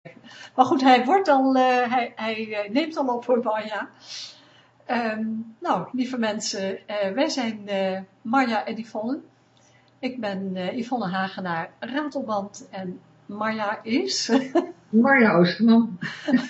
Maar goed, hij neemt al op voor Marja. Nou, lieve mensen, wij zijn Marja en Yvonne. Ik ben Yvonne Hagenaar, ratelband en Marja is... Marja Oosterman.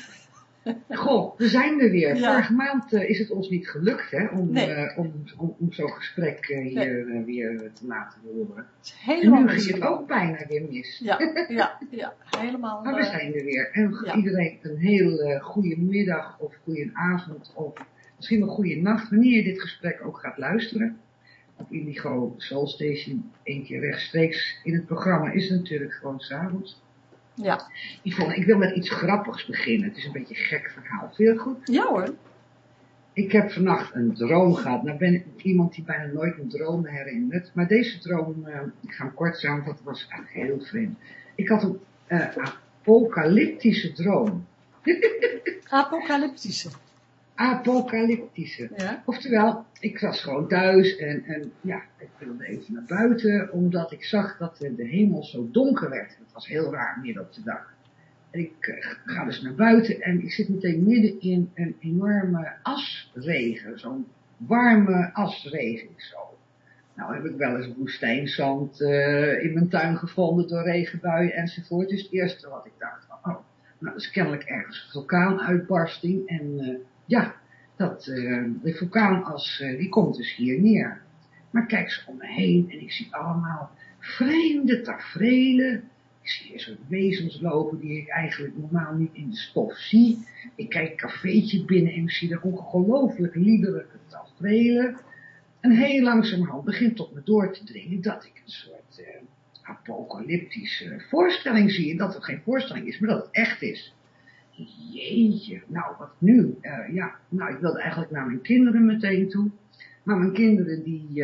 Goh, we zijn er weer. Ja. Vorige maand is het ons niet gelukt hè, Nee. om zo'n gesprek hier weer te laten horen. Het is helemaal en nu ging het ook bijna weer mis. Ja, helemaal. Maar we zijn er weer. En Ja. iedereen een heel goede middag of goede avond of misschien wel goede nacht, wanneer je dit gesprek ook gaat luisteren. Op Indigo Soul Station, 1 keer rechtstreeks in het programma is het natuurlijk gewoon 's avonds. Ja. Yvonne, ik wil met iets grappigs beginnen. Het is een beetje een gek verhaal. Vind je het goed? Ja hoor. Ik heb vannacht een droom gehad. Nou ben ik iemand die bijna nooit een droom herinnert. Maar deze droom, ik ga hem kort samenvatten, was eigenlijk heel vreemd. Ik had een apocalyptische droom. Apocalyptische. Apocalyptische. Ja. Oftewel, ik was gewoon thuis en ja, ik wilde even naar buiten, omdat ik zag dat de hemel zo donker werd. Het was heel raar midden op de dag. En ik ga dus naar buiten en ik zit meteen midden in een enorme asregen, zo'n warme asregen zo. Nou heb ik wel eens woestijnzand in mijn tuin gevonden door regenbuien enzovoort. Dus het eerste wat ik dacht van, nou dat is kennelijk ergens een vulkaanuitbarsting en ja, de vulkaanas die komt dus hier neer. Maar ik kijk zo om me heen en ik zie allemaal vreemde taferelen. Ik zie hier zo'n wezens lopen die ik eigenlijk normaal niet in de stof zie. Ik kijk een cafeetje binnen en ik zie er ongelooflijk liederlijke taferelen. En heel langzamerhand begint tot me door te dringen dat ik een soort apocalyptische voorstelling zie. En dat het geen voorstelling is, maar dat het echt is. Jeetje, nou wat nu? Ik wilde eigenlijk naar mijn kinderen meteen toe. Maar mijn kinderen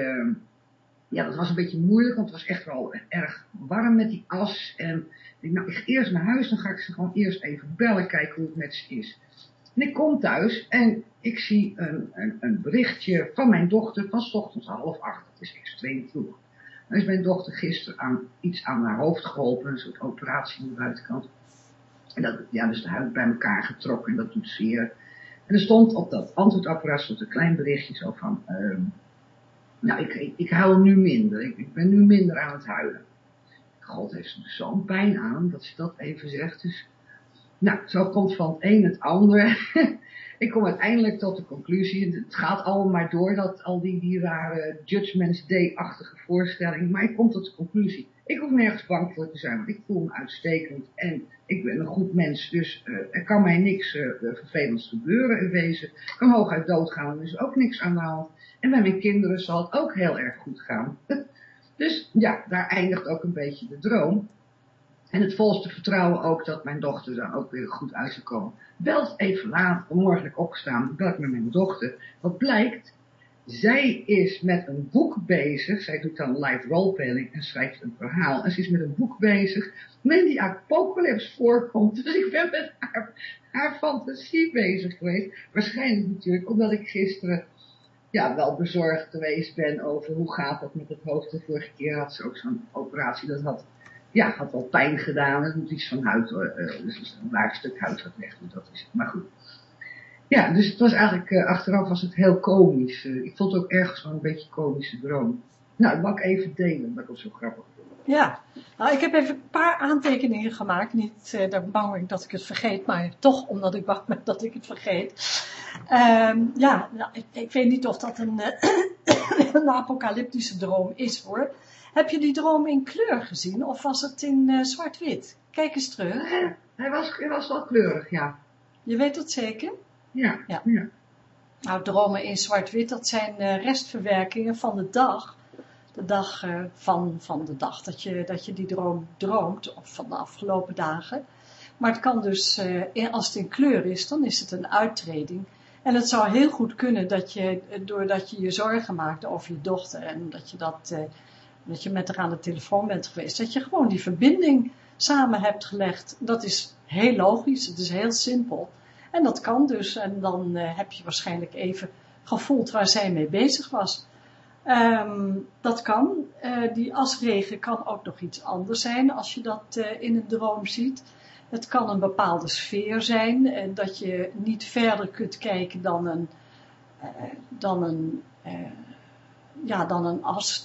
dat was een beetje moeilijk, want het was echt wel erg warm met die as. En ik ga eerst naar huis, dan ga ik ze gewoon eerst even bellen, kijken hoe het met ze is. En ik kom thuis en ik zie een berichtje van mijn dochter van 's ochtends 7:30. Dat is extreem vroeg. Dan is mijn dochter gisteren iets aan haar hoofd geholpen, een soort operatie aan de buitenkant. En dus de huid bij elkaar getrokken en dat doet zeer. En er stond op dat antwoordapparaat een klein berichtje zo van, ik huil nu minder, ik ben nu minder aan het huilen. God heeft zo'n pijn aan dat ze dat even zegt. Dus, zo komt van het een het ander. Ik kom uiteindelijk tot de conclusie, het gaat allemaal maar door, dat al die rare Judgment's Day-achtige voorstelling. Maar ik kom tot de conclusie, ik hoef nergens bang voor te zijn, want ik voel me uitstekend en ik ben een goed mens. Dus er kan mij niks vervelends gebeuren in wezen. Ik kan hooguit doodgaan en er is ook niks aan de hand. En bij mijn kinderen zal het ook heel erg goed gaan. Dus ja, daar eindigt ook een beetje de droom. En het volste vertrouwen ook dat mijn dochter dan ook weer goed uit zou komen. Belt even laat, vanmorgen opgestaan, bel ik met mijn dochter. Wat blijkt, zij is met een boek bezig. Zij doet dan live roleplaying en schrijft een verhaal. En ze is met een boek bezig waarin die apocalypse voorkomt. Dus ik ben met haar fantasie bezig geweest. Waarschijnlijk natuurlijk omdat ik gisteren wel bezorgd geweest ben over hoe gaat dat met het hoofd. De vorige keer had ze ook zo'n operatie, dat had wel pijn gedaan. Het moet iets van huid, dus een laag stuk huid wat weg doet, dat is het. Maar goed. Ja, dus het was eigenlijk, achteraf was het heel komisch. Ik vond het ook ergens wel een beetje komische droom. Nou, dat mag ik even delen, dat was zo grappig. Ja, nou ik heb even een paar aantekeningen gemaakt. Niet daar bang ik dat ik het vergeet, maar toch omdat ik bang ben dat ik het vergeet. Ik weet niet of dat een apocalyptische droom is hoor. Heb je die droom in kleur gezien of was het in zwart-wit? Kijk eens terug. Hij was wel kleurig, ja. Je weet dat zeker? Ja. Nou, dromen in zwart-wit, dat zijn restverwerkingen van de dag. De dag van de dag dat je die droom droomt, of van de afgelopen dagen. Maar het kan dus, als het in kleur is, dan is het een uittreding. En het zou heel goed kunnen dat je, doordat je je zorgen maakte over je dochter en dat je met haar aan de telefoon bent geweest, dat je gewoon die verbinding samen hebt gelegd. Dat is heel logisch, het is heel simpel. En dat kan dus, en dan heb je waarschijnlijk even gevoeld waar zij mee bezig was. Dat kan. Die asregen kan ook nog iets anders zijn als je dat in een droom ziet. Het kan een bepaalde sfeer zijn, dat je niet verder kunt kijken dan een as,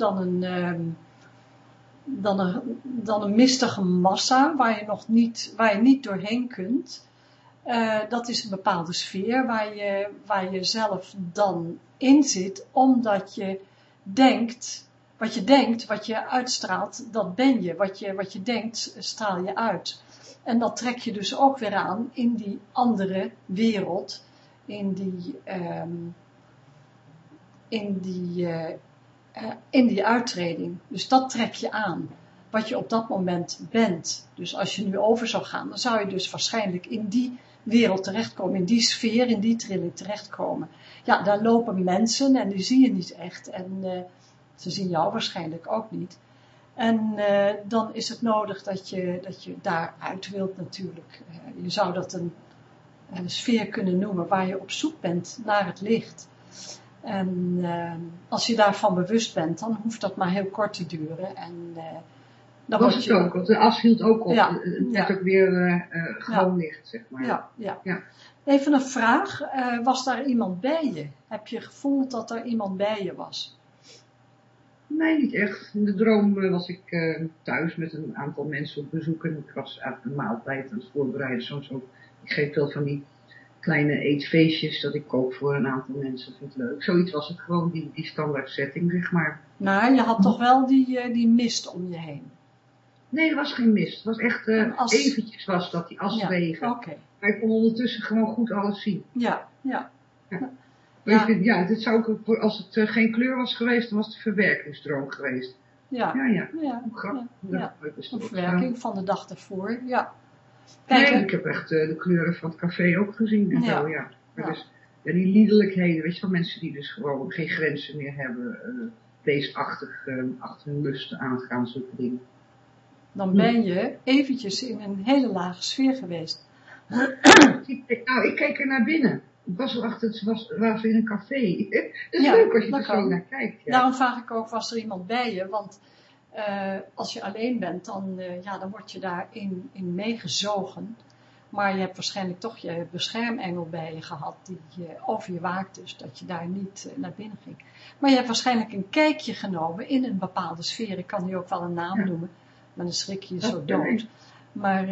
dan een mistige massa waar je niet doorheen kunt. Dat is een bepaalde sfeer waar je zelf dan in zit, omdat je denkt, wat je uitstraalt, dat ben je. Wat je denkt, straal je uit. En dat trek je dus ook weer aan in die andere wereld, in die uittreding. Dus dat trek je aan, wat je op dat moment bent. Dus als je nu over zou gaan, dan zou je dus waarschijnlijk in die wereld terechtkomen, in die sfeer, in die trilling terechtkomen. Ja, daar lopen mensen en die zie je niet echt. En ze zien jou waarschijnlijk ook niet. En dan is het nodig dat je daaruit wilt natuurlijk. Je zou dat een sfeer kunnen noemen waar je op zoek bent naar het licht. En als je daarvan bewust bent, dan hoeft dat maar heel kort te duren. En dan was het ook, want de as hield ook op. Ja, het werd ook weer gewoon licht, zeg maar. Ja. Even een vraag. Was daar iemand bij je? Heb je gevoeld dat er iemand bij je was? Nee, niet echt. In de droom was ik thuis met een aantal mensen op bezoek. En ik was uit een maaltijd aan het voorbereiden. Soms ook, ik geef wel van die kleine eetfeestjes dat ik kook voor een aantal mensen. Vind het leuk. Zoiets was het gewoon, die standaard setting, zeg maar. Maar je had toch wel die mist om je heen? Nee, er was geen mist. Het was echt eventjes was dat, die asregen. Okay. Maar ik kon ondertussen gewoon goed alles zien. Ja. Maar ik vind, dit zou ook, als het geen kleur was geweest, dan was het een verwerkingsdroom geweest. Ja. Grappig. Ja. Een verwerking van de dag ervoor, ja. Kijk, nee, ik heb echt de kleuren van het café ook gezien en zo, ja. Maar dus, die liederlijkheden, weet je wel, mensen die dus gewoon geen grenzen meer hebben, beestachtig achter hun lusten aangaan, zulke dingen. Dan ben je eventjes in een hele lage sfeer geweest. Ik keek er naar binnen. Ik was was in een café. Dat is leuk als je er zo naar kijkt. Ja. Daarom vraag ik ook, was er iemand bij je? Want als je alleen bent, dan word je daarin meegezogen. Maar je hebt waarschijnlijk toch je beschermengel bij je gehad die over je waakt, dus dat je daar niet naar binnen ging. Maar je hebt waarschijnlijk een kijkje genomen in een bepaalde sfeer. Ik kan die ook wel een naam noemen, maar dan schrik je zo dood. Maar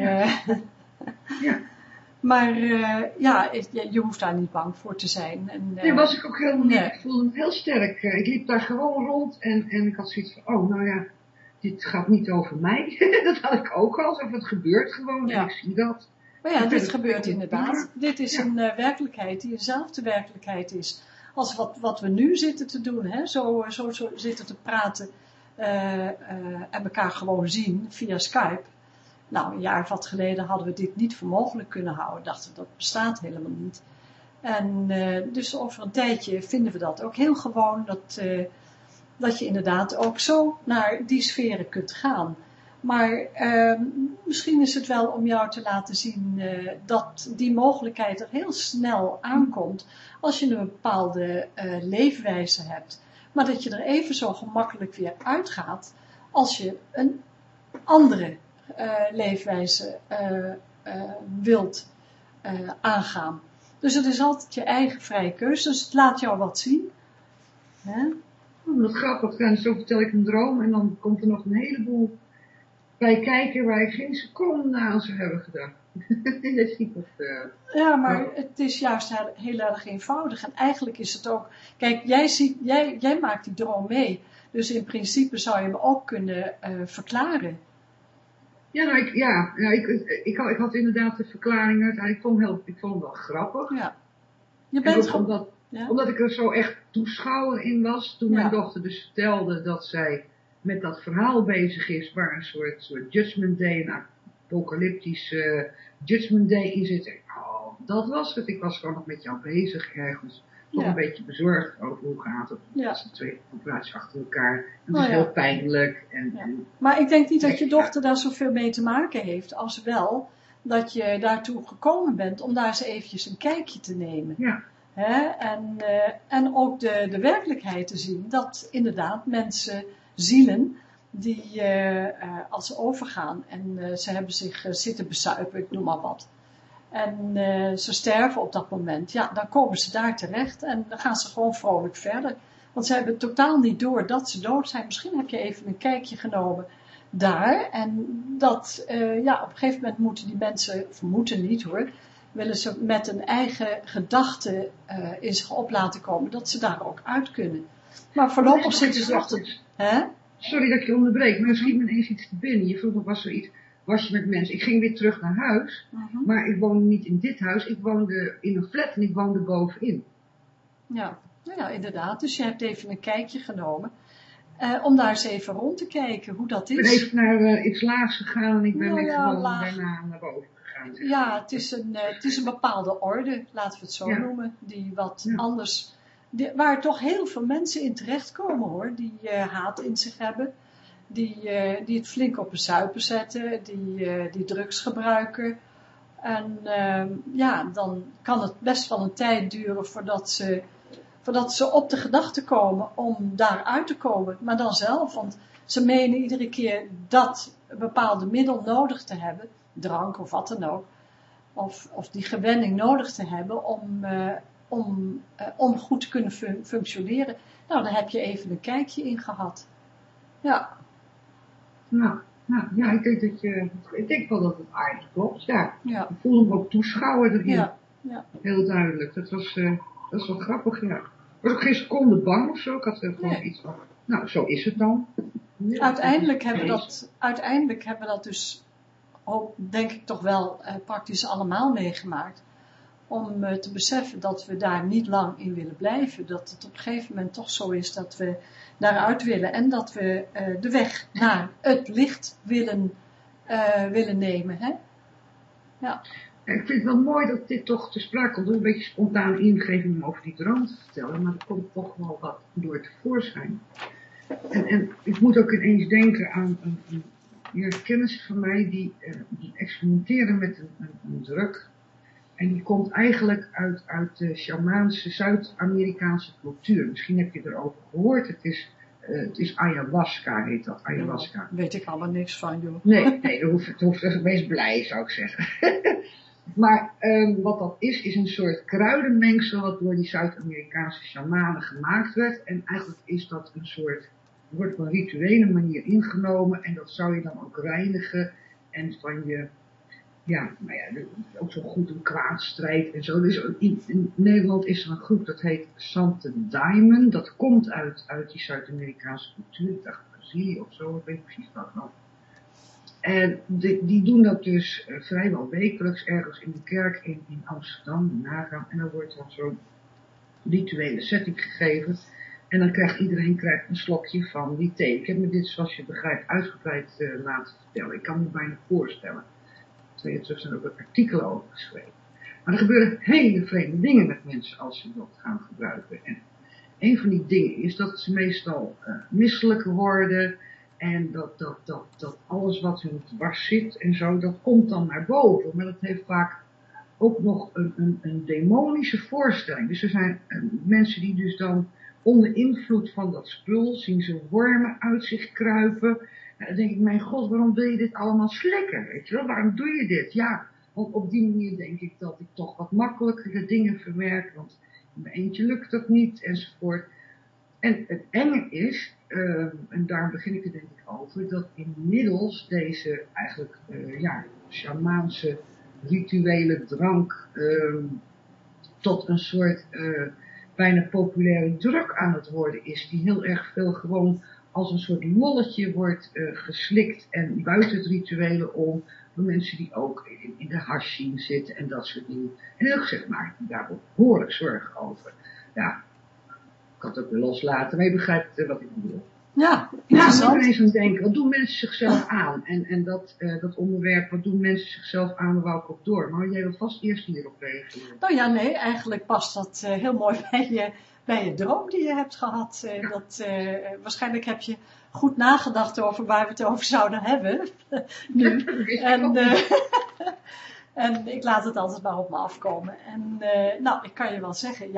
je hoeft daar niet bang voor te zijn. En, nee, was ik ook helemaal niet. Ik voelde me heel sterk. Ik liep daar gewoon rond en ik had zoiets van, dit gaat niet over mij. Dat had ik ook al, alsof het gebeurt gewoon en ik zie dat. Maar ja, dit gebeurt inderdaad. Dit is een werkelijkheid die dezelfde werkelijkheid is als wat we nu zitten te doen. Hè? Zo zitten te praten en elkaar gewoon zien via Skype. Nou, een jaar of wat geleden hadden we dit niet voor mogelijk kunnen houden. Dachten we, dat bestaat helemaal niet. En dus over een tijdje vinden we dat ook heel gewoon. Dat je inderdaad ook zo naar die sferen kunt gaan. Maar misschien is het wel om jou te laten zien dat die mogelijkheid er heel snel aankomt. Als je een bepaalde leefwijze hebt. Maar dat je er even zo gemakkelijk weer uitgaat als je een andere leefwijze wilt aangaan. Dus het is altijd je eigen vrije keuze. Dus het laat jou wat zien. Hè? Dat grappig. En zo vertel ik een droom en dan komt er nog een heleboel bij kijken waar ik geen seconde aan zou hebben gedacht. Ja, maar het is juist heel erg eenvoudig. En eigenlijk is het ook... Kijk, jij maakt die droom mee. Dus in principe zou je hem ook kunnen verklaren. Ja, ik had inderdaad de verklaring uit. Ik vond hem wel grappig. Ja. Je bent omdat ik er zo echt toeschouwer in was. Toen mijn dochter dus vertelde dat zij met dat verhaal bezig is. Waar een soort Judgment Day, een apocalyptische Judgment Day in zit. Dat was het. Ik was gewoon nog met jou bezig ergens. Toch een beetje bezorgd over hoe gaat het. Dat zijn twee operaties achter elkaar. En dat is heel pijnlijk. Maar ik denk niet dat je dochter daar zoveel mee te maken heeft. Als wel dat je daartoe gekomen bent om daar eens eventjes een kijkje te nemen. Ja. En ook de werkelijkheid te zien. Dat inderdaad mensen, zielen, die als ze overgaan en ze hebben zich zitten bezuipen, ik noem maar wat. En ze sterven op dat moment, ja, dan komen ze daar terecht en dan gaan ze gewoon vrolijk verder. Want ze hebben totaal niet door dat ze dood zijn. Misschien heb je even een kijkje genomen daar. En dat, ja, op een gegeven moment moeten die mensen, of moeten niet hoor, willen ze met een eigen gedachte in zich op laten komen, dat ze daar ook uit kunnen. Maar voorlopig zitten ze nog te... Hè? Sorry dat ik je onderbreek, maar er schiet me ineens iets te binnen. Je vroeg nog was zoiets, was je met mensen? Ik ging weer terug naar huis, maar ik woonde niet in dit huis. Ik woonde in een flat en ik woonde bovenin. Ja, nou ja, inderdaad. Dus je hebt even een kijkje genomen. Om daar eens even rond te kijken hoe dat is. Ik ben even naar iets laags gegaan en ik ben gewoon daarna naar boven gegaan. Ja, het is een bepaalde orde, laten we het zo noemen, die wat anders, waar toch heel veel mensen in terechtkomen hoor, die haat in zich hebben, die het flink op een zuipen zetten, die drugs gebruiken. En ja, dan kan het best wel een tijd duren voordat ze op de gedachte komen om daaruit te komen, maar dan zelf, want ze menen iedere keer dat een bepaalde middel nodig te hebben, drank of wat dan ook, of die gewenning nodig te hebben om goed te kunnen functioneren. Nou, daar heb je even een kijkje in gehad. Ja. Nou, ja, ik denk wel dat het aardig klopt. Ja. Ja. Ik voelde me ook toeschouwer erin. Ja. Heel duidelijk. Dat was wel grappig, ja. Ik was ook geen seconde bang of zo. Ik had er gewoon iets van, nou, zo is het dan. Ja, uiteindelijk hebben we dat dus, denk ik toch wel praktisch allemaal meegemaakt. Om te beseffen dat we daar niet lang in willen blijven. Dat het op een gegeven moment toch zo is dat we daaruit willen. En dat we de weg naar het licht willen nemen. Hè? Ja. Ik vind het wel mooi dat dit toch te sprake komt. Een beetje spontaan ingeving om over die droom te vertellen. Maar er komt toch wel wat door tevoorschijn. En ik moet ook ineens denken aan een kennis van mij die experimenteren met een drug. En die komt eigenlijk uit de Sjamaanse Zuid-Amerikaanse cultuur. Misschien heb je erover gehoord. Het is ayahuasca, heet dat. Ayahuasca. Daar weet ik allemaal niks van, joh. Nee, dat hoeft wees blij, zou ik zeggen. Maar wat dat is een soort kruidenmengsel wat door die Zuid-Amerikaanse shamanen gemaakt werd. En eigenlijk is dat wordt op een rituele manier ingenomen. En dat zou je dan ook reinigen. En van je, ja, nou ja, ook zo goed een kwaadstrijd en zo. Dus in Nederland is er een groep dat heet Sante Diamond. Dat komt uit die Zuid-Amerikaanse cultuur. Ik dacht Brazilië of zo, ik weet precies wat nog. En die doen dat dus vrijwel wekelijks ergens in de kerk in Amsterdam, in Nagaan. En dan wordt dan zo'n rituele setting gegeven. En dan krijgt iedereen een slokje van die thee. Ik heb me dit, zoals je begrijpt, uitgebreid laten vertellen. Ik kan me bijna voorstellen. 2 jaar terug zijn er ook artikelen over geschreven. Maar er gebeuren hele vreemde dingen met mensen als ze dat gaan gebruiken. En een van die dingen is dat ze meestal misselijk worden. En dat alles wat hun dwars zit en zo, dat komt dan naar boven. Maar dat heeft vaak ook nog een demonische voorstelling. Dus er zijn mensen die dus dan onder invloed van dat spul zien ze wormen uit zich kruipen. Nou, dan denk ik, mijn god, waarom wil je dit allemaal slikken? Weet je wel, waarom doe je dit? Ja, want op die manier denk ik dat ik toch wat makkelijker de dingen verwerk. Want in mijn eentje lukt dat niet, enzovoort. En het enge is, en daar begin ik het denk ik over, dat inmiddels deze eigenlijk, shamaanse rituele drank tot een soort bijna populaire drug aan het worden is, die heel erg veel gewoon als een soort lolletje wordt geslikt en buiten het rituele om, door mensen die ook in de hashing zitten en dat soort dingen. En heel gezegd maak ik me daar behoorlijk zorgen over. Ja, ik kan het ook weer loslaten, maar je begrijpt wat ik bedoel. Ja, interessant. Ja, ik ben eens aan het denken, wat doen mensen zichzelf aan? En dat onderwerp, wat doen mensen zichzelf aan, wou ik op door. Maar jij wil vast eerst hierop reageren. Nou ja, nee, eigenlijk past dat heel mooi bij je droom die je hebt gehad. Waarschijnlijk heb je goed nagedacht over waar we het over zouden hebben. Nu. En ik laat het altijd maar op me afkomen. En nou, ik kan je wel zeggen,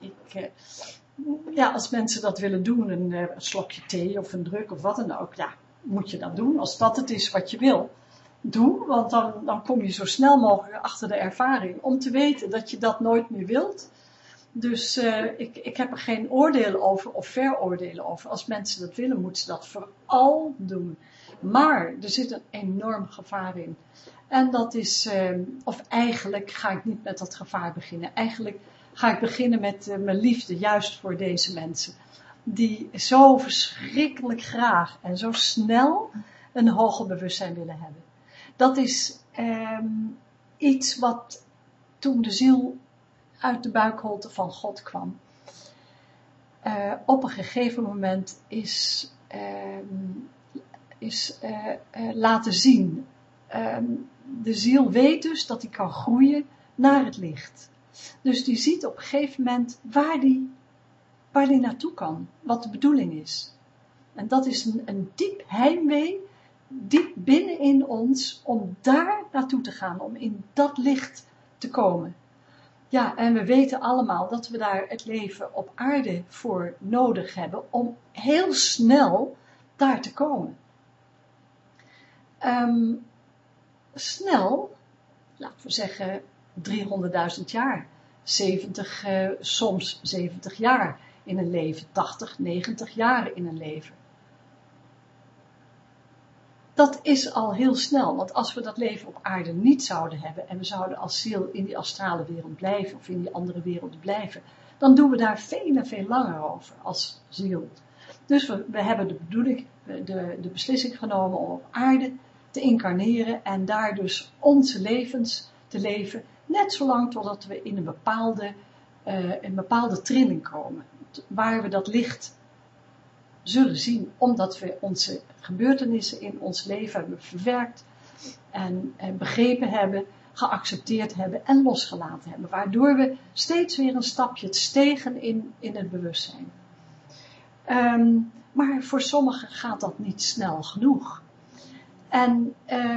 ja, als mensen dat willen doen, een slokje thee of een druk of wat dan ook, ja, moet je dat doen. Als dat het is wat je wil, doe. Want dan kom je zo snel mogelijk achter de ervaring. Om te weten dat je dat nooit meer wilt. Dus ik heb er geen oordeel over of veroordelen over. Als mensen dat willen, moeten ze dat vooral doen. Maar er zit een enorm gevaar in. En dat is, of eigenlijk ga ik niet met dat gevaar beginnen. Eigenlijk ga ik beginnen met mijn liefde juist voor deze mensen. Die zo verschrikkelijk graag en zo snel een hoger bewustzijn willen hebben. Dat is iets wat toen de ziel uit de buikholte van God kwam. Op een gegeven moment is laten zien. De ziel weet dus dat hij kan groeien naar het licht. Dus die ziet op een gegeven moment waar die naartoe kan. Wat de bedoeling is. En dat is een diep heimwee, diep binnenin ons, om daar naartoe te gaan. Om in dat licht te komen. Ja, en we weten allemaal dat we daar het leven op aarde voor nodig hebben. Om heel snel daar te komen. Snel, laten we zeggen 300.000 jaar, 70, soms 70 jaar in een leven, 80, 90 jaar in een leven. Dat is al heel snel, want als we dat leven op aarde niet zouden hebben en we zouden als ziel in die astrale wereld blijven of in die andere wereld blijven, dan doen we daar veel en veel langer over als ziel. Dus we hebben de bedoeling, de beslissing genomen om op aarde te incarneren en daar dus onze levens te leven, net zolang totdat we in een bepaalde trilling komen, waar we dat licht zullen zien, omdat we onze gebeurtenissen in ons leven hebben verwerkt en begrepen hebben, geaccepteerd hebben en losgelaten hebben, waardoor we steeds weer een stapje stegen in het bewustzijn. Maar voor sommigen gaat dat niet snel genoeg. En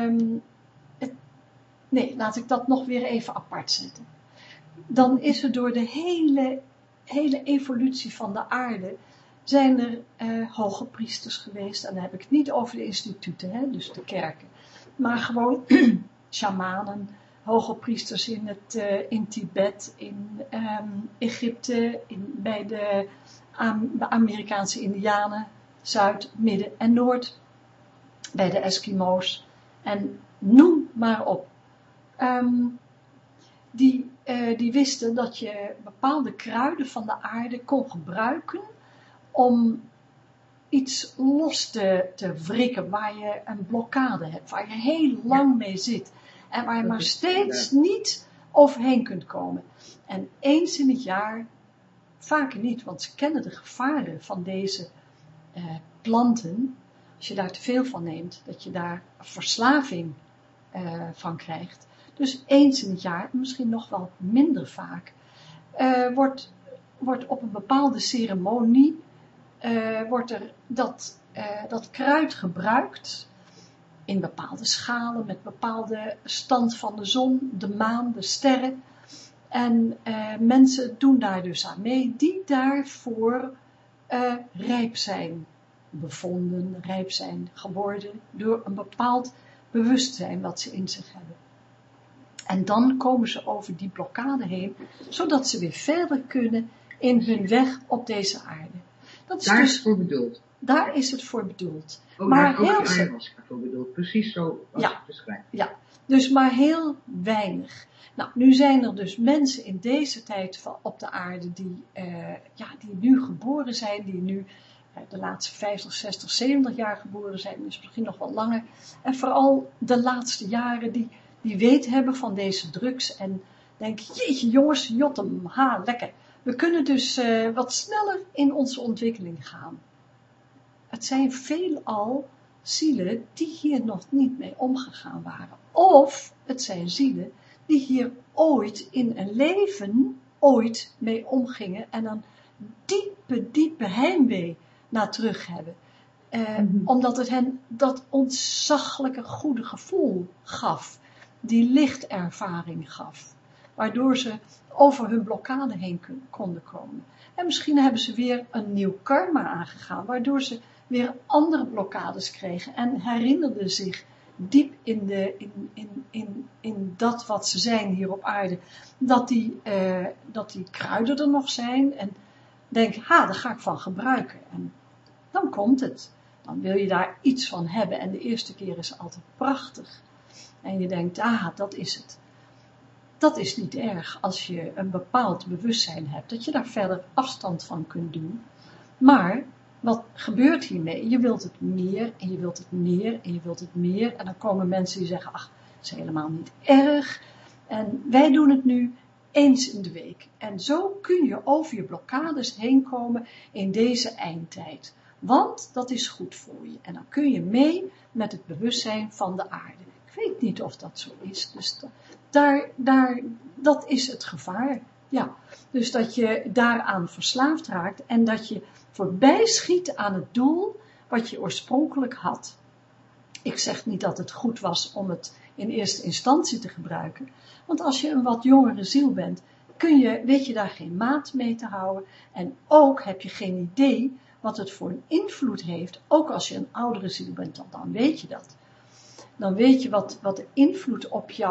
laat ik dat nog weer even apart zetten. Dan is er door de hele evolutie van de aarde, zijn er hoge priesters geweest. En dan heb ik het niet over de instituten, dus de kerken. Maar gewoon shamanen, hoge priesters in Tibet, in Egypte, bij de Amerikaanse Indianen, Zuid, Midden en Noord, bij de Eskimo's. En noem maar op. Die wisten dat je bepaalde kruiden van de aarde kon gebruiken om iets los te wrikken waar je een blokkade hebt, waar je heel lang mee zit en waar je maar steeds niet overheen kunt komen. En eens in het jaar, vaker niet, want ze kennen de gevaren van deze planten. Als je daar te veel van neemt, dat je daar verslaving van krijgt. Dus eens in het jaar, misschien nog wel minder vaak, wordt op een bepaalde ceremonie wordt er dat kruid gebruikt in bepaalde schalen, met bepaalde stand van de zon, de maan, de sterren. En mensen doen daar dus aan mee, die daarvoor rijp zijn bevonden, rijp zijn geworden, door een bepaald bewustzijn wat ze in zich hebben. En dan komen ze over die blokkade heen, zodat ze weer verder kunnen in hun weg op deze aarde. Dat is daar dus, is het voor bedoeld. Daar is het voor bedoeld. Ook maar daar heel is ayahuasca voor bedoeld. Precies zo als het beschrijft. Ja, dus maar heel weinig. Nou, nu zijn er dus mensen in deze tijd op de aarde die nu geboren zijn, die nu de laatste 50, 60, 70 jaar geboren zijn, dus misschien nog wat langer. En vooral de laatste jaren die weet hebben van deze drugs en denken, jeetje jongens, jotem, lekker. We kunnen dus wat sneller in onze ontwikkeling gaan. Het zijn veelal zielen die hier nog niet mee omgegaan waren. Of het zijn zielen die hier ooit in een leven mee omgingen en een diepe heimwee naar terug hebben. Omdat het hen dat ontzaglijke goede gevoel gaf. Die lichtervaring gaf. Waardoor ze over hun blokkade heen konden komen. En misschien hebben ze weer een nieuw karma aangegaan. Waardoor ze weer andere blokkades kregen en herinnerden zich diep in dat wat ze zijn hier op aarde, dat die kruiden er nog zijn en denk, daar ga ik van gebruiken. En dan komt het. Dan wil je daar iets van hebben en de eerste keer is altijd prachtig. En je denkt, dat is het. Dat is niet erg als je een bepaald bewustzijn hebt, dat je daar verder afstand van kunt doen. Maar, wat gebeurt hiermee? Je wilt het meer en je wilt het meer en je wilt het meer. En dan komen mensen die zeggen, het is helemaal niet erg. En wij doen het nu eens in de week. En zo kun je over je blokkades heen komen in deze eindtijd. Want dat is goed voor je. En dan kun je mee met het bewustzijn van de aarde. Ik weet niet of dat zo is. Dus dat is het gevaar. Ja. Dus dat je daaraan verslaafd raakt. En dat je voorbij schiet aan het doel wat je oorspronkelijk had. Ik zeg niet dat het goed was om het in eerste instantie te gebruiken. Want als je een wat jongere ziel bent, weet je daar geen maat mee te houden. En ook heb je geen idee wat het voor een invloed heeft. Ook als je een oudere ziel bent, dan weet je dat. Dan weet je wat de invloed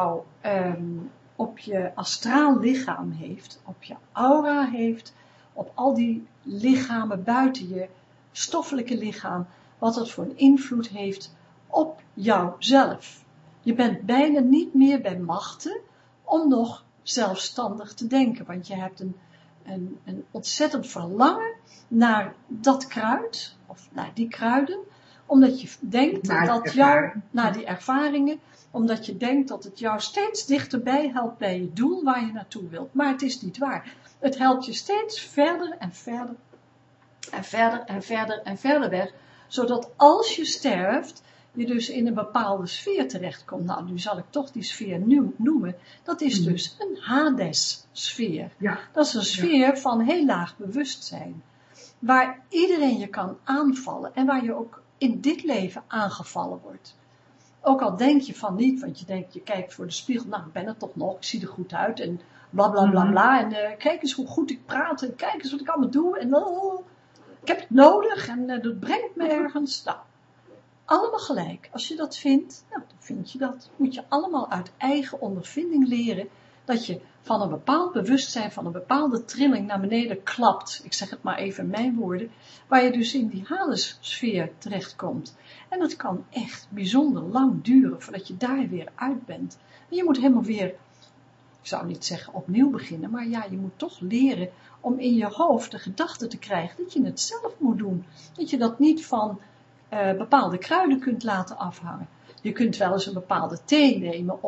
op je astraal lichaam heeft. Op je aura heeft. Op al die lichamen buiten je stoffelijke lichaam. Wat het voor een invloed heeft op jouzelf. Je bent bijna niet meer bij machten om nog zelfstandig te denken. Want je hebt een ontzettend verlangen naar dat kruid. Of naar die kruiden. Omdat je denkt naar die ervaringen. Omdat je denkt dat het jou steeds dichterbij helpt bij je doel waar je naartoe wilt. Maar het is niet waar. Het helpt je steeds verder en verder en verder en verder en verder weg. Zodat als je sterft, je dus in een bepaalde sfeer terechtkomt. Nou, nu zal ik toch die sfeer noemen. Dat is dus een Hades-sfeer. Ja. Dat is een sfeer van heel laag bewustzijn. Waar iedereen je kan aanvallen en waar je ook in dit leven aangevallen wordt. Ook al denk je van niet, want je kijkt voor de spiegel, nou ik ben er toch nog, ik zie er goed uit en bla bla bla bla. En kijk eens hoe goed ik praat en kijk eens wat ik allemaal doe en ik heb het nodig en dat brengt me ergens. Nou, allemaal gelijk. Als je dat vindt, nou dan vind je dat. Moet je allemaal uit eigen ondervinding leren dat je van een bepaald bewustzijn, van een bepaalde trilling naar beneden klapt. Ik zeg het maar even in mijn woorden. Waar je dus in die Hades-sfeer terechtkomt. En dat kan echt bijzonder lang duren voordat je daar weer uit bent. En je moet helemaal weer, ik zou niet zeggen opnieuw beginnen, maar ja, je moet toch leren om in je hoofd de gedachte te krijgen dat je het zelf moet doen. Dat je dat niet van bepaalde kruiden kunt laten afhangen. Je kunt wel eens een bepaalde thee nemen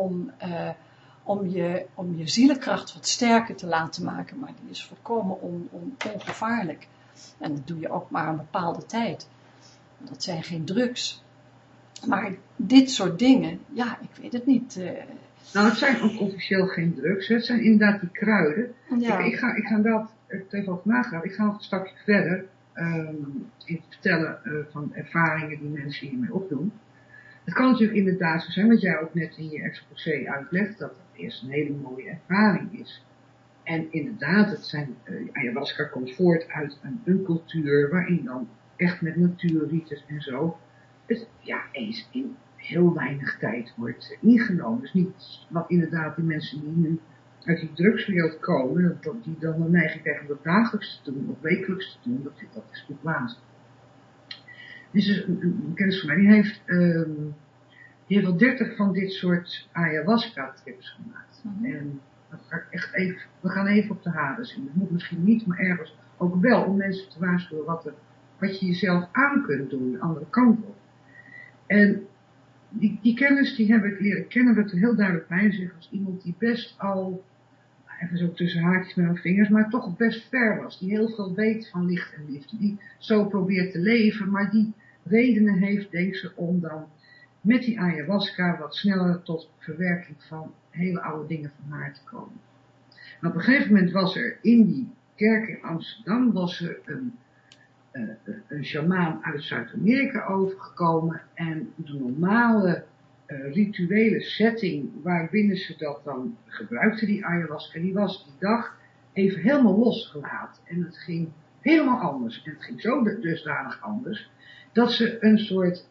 om je zielenkracht wat sterker te laten maken, maar die is volkomen ongevaarlijk. En dat doe je ook maar een bepaalde tijd. Dat zijn geen drugs. Maar dit soort dingen, ja, ik weet het niet. Nou, het zijn ook officieel geen drugs. Het zijn inderdaad die kruiden. Ja. Ik ga dat even over nagaan. Ik ga nog een stapje verder in vertellen van ervaringen die mensen hiermee opdoen. Het kan natuurlijk inderdaad zo zijn, wat jij ook net in je exposé uitlegt, dat het eerst een hele mooie ervaring is. En inderdaad, het zijn, ayahuasca komt voort uit een cultuur waarin dan echt met natuurrites en zo, het eens in heel weinig tijd wordt ingenomen. Dus niet wat inderdaad die mensen die nu uit die drugswereld komen, die dan een neiging krijgen om dat dagelijks te doen of wekelijks te doen, dat is natuurlijk waanzin. Dus een kennis van mij, die heeft wel 30 van dit soort ayahuasca-trips gemaakt. En dat ga ik echt even, we gaan even op de Hades in. Dat moet misschien niet, maar ergens ook wel om mensen te waarschuwen wat je jezelf aan kunt doen, de andere kant op. En die kennis, die heb ik leren kennen, werd er heel duidelijk bij zich als iemand die best al, even zo tussen haakjes met mijn vingers, maar toch best ver was. Die heel veel weet van licht en liefde. Die zo probeert te leven, maar die redenen heeft, denk ze, om dan met die ayahuasca wat sneller tot verwerking van hele oude dingen van haar te komen. En op een gegeven moment was er in die kerk in Amsterdam, was er een sjamaan uit Zuid-Amerika overgekomen en de normale rituele setting waarbinnen ze dat dan gebruikte, die ayahuasca, die was die dag even helemaal losgelaten. En het ging helemaal anders. En het ging zo dusdanig anders. dat ze een soort,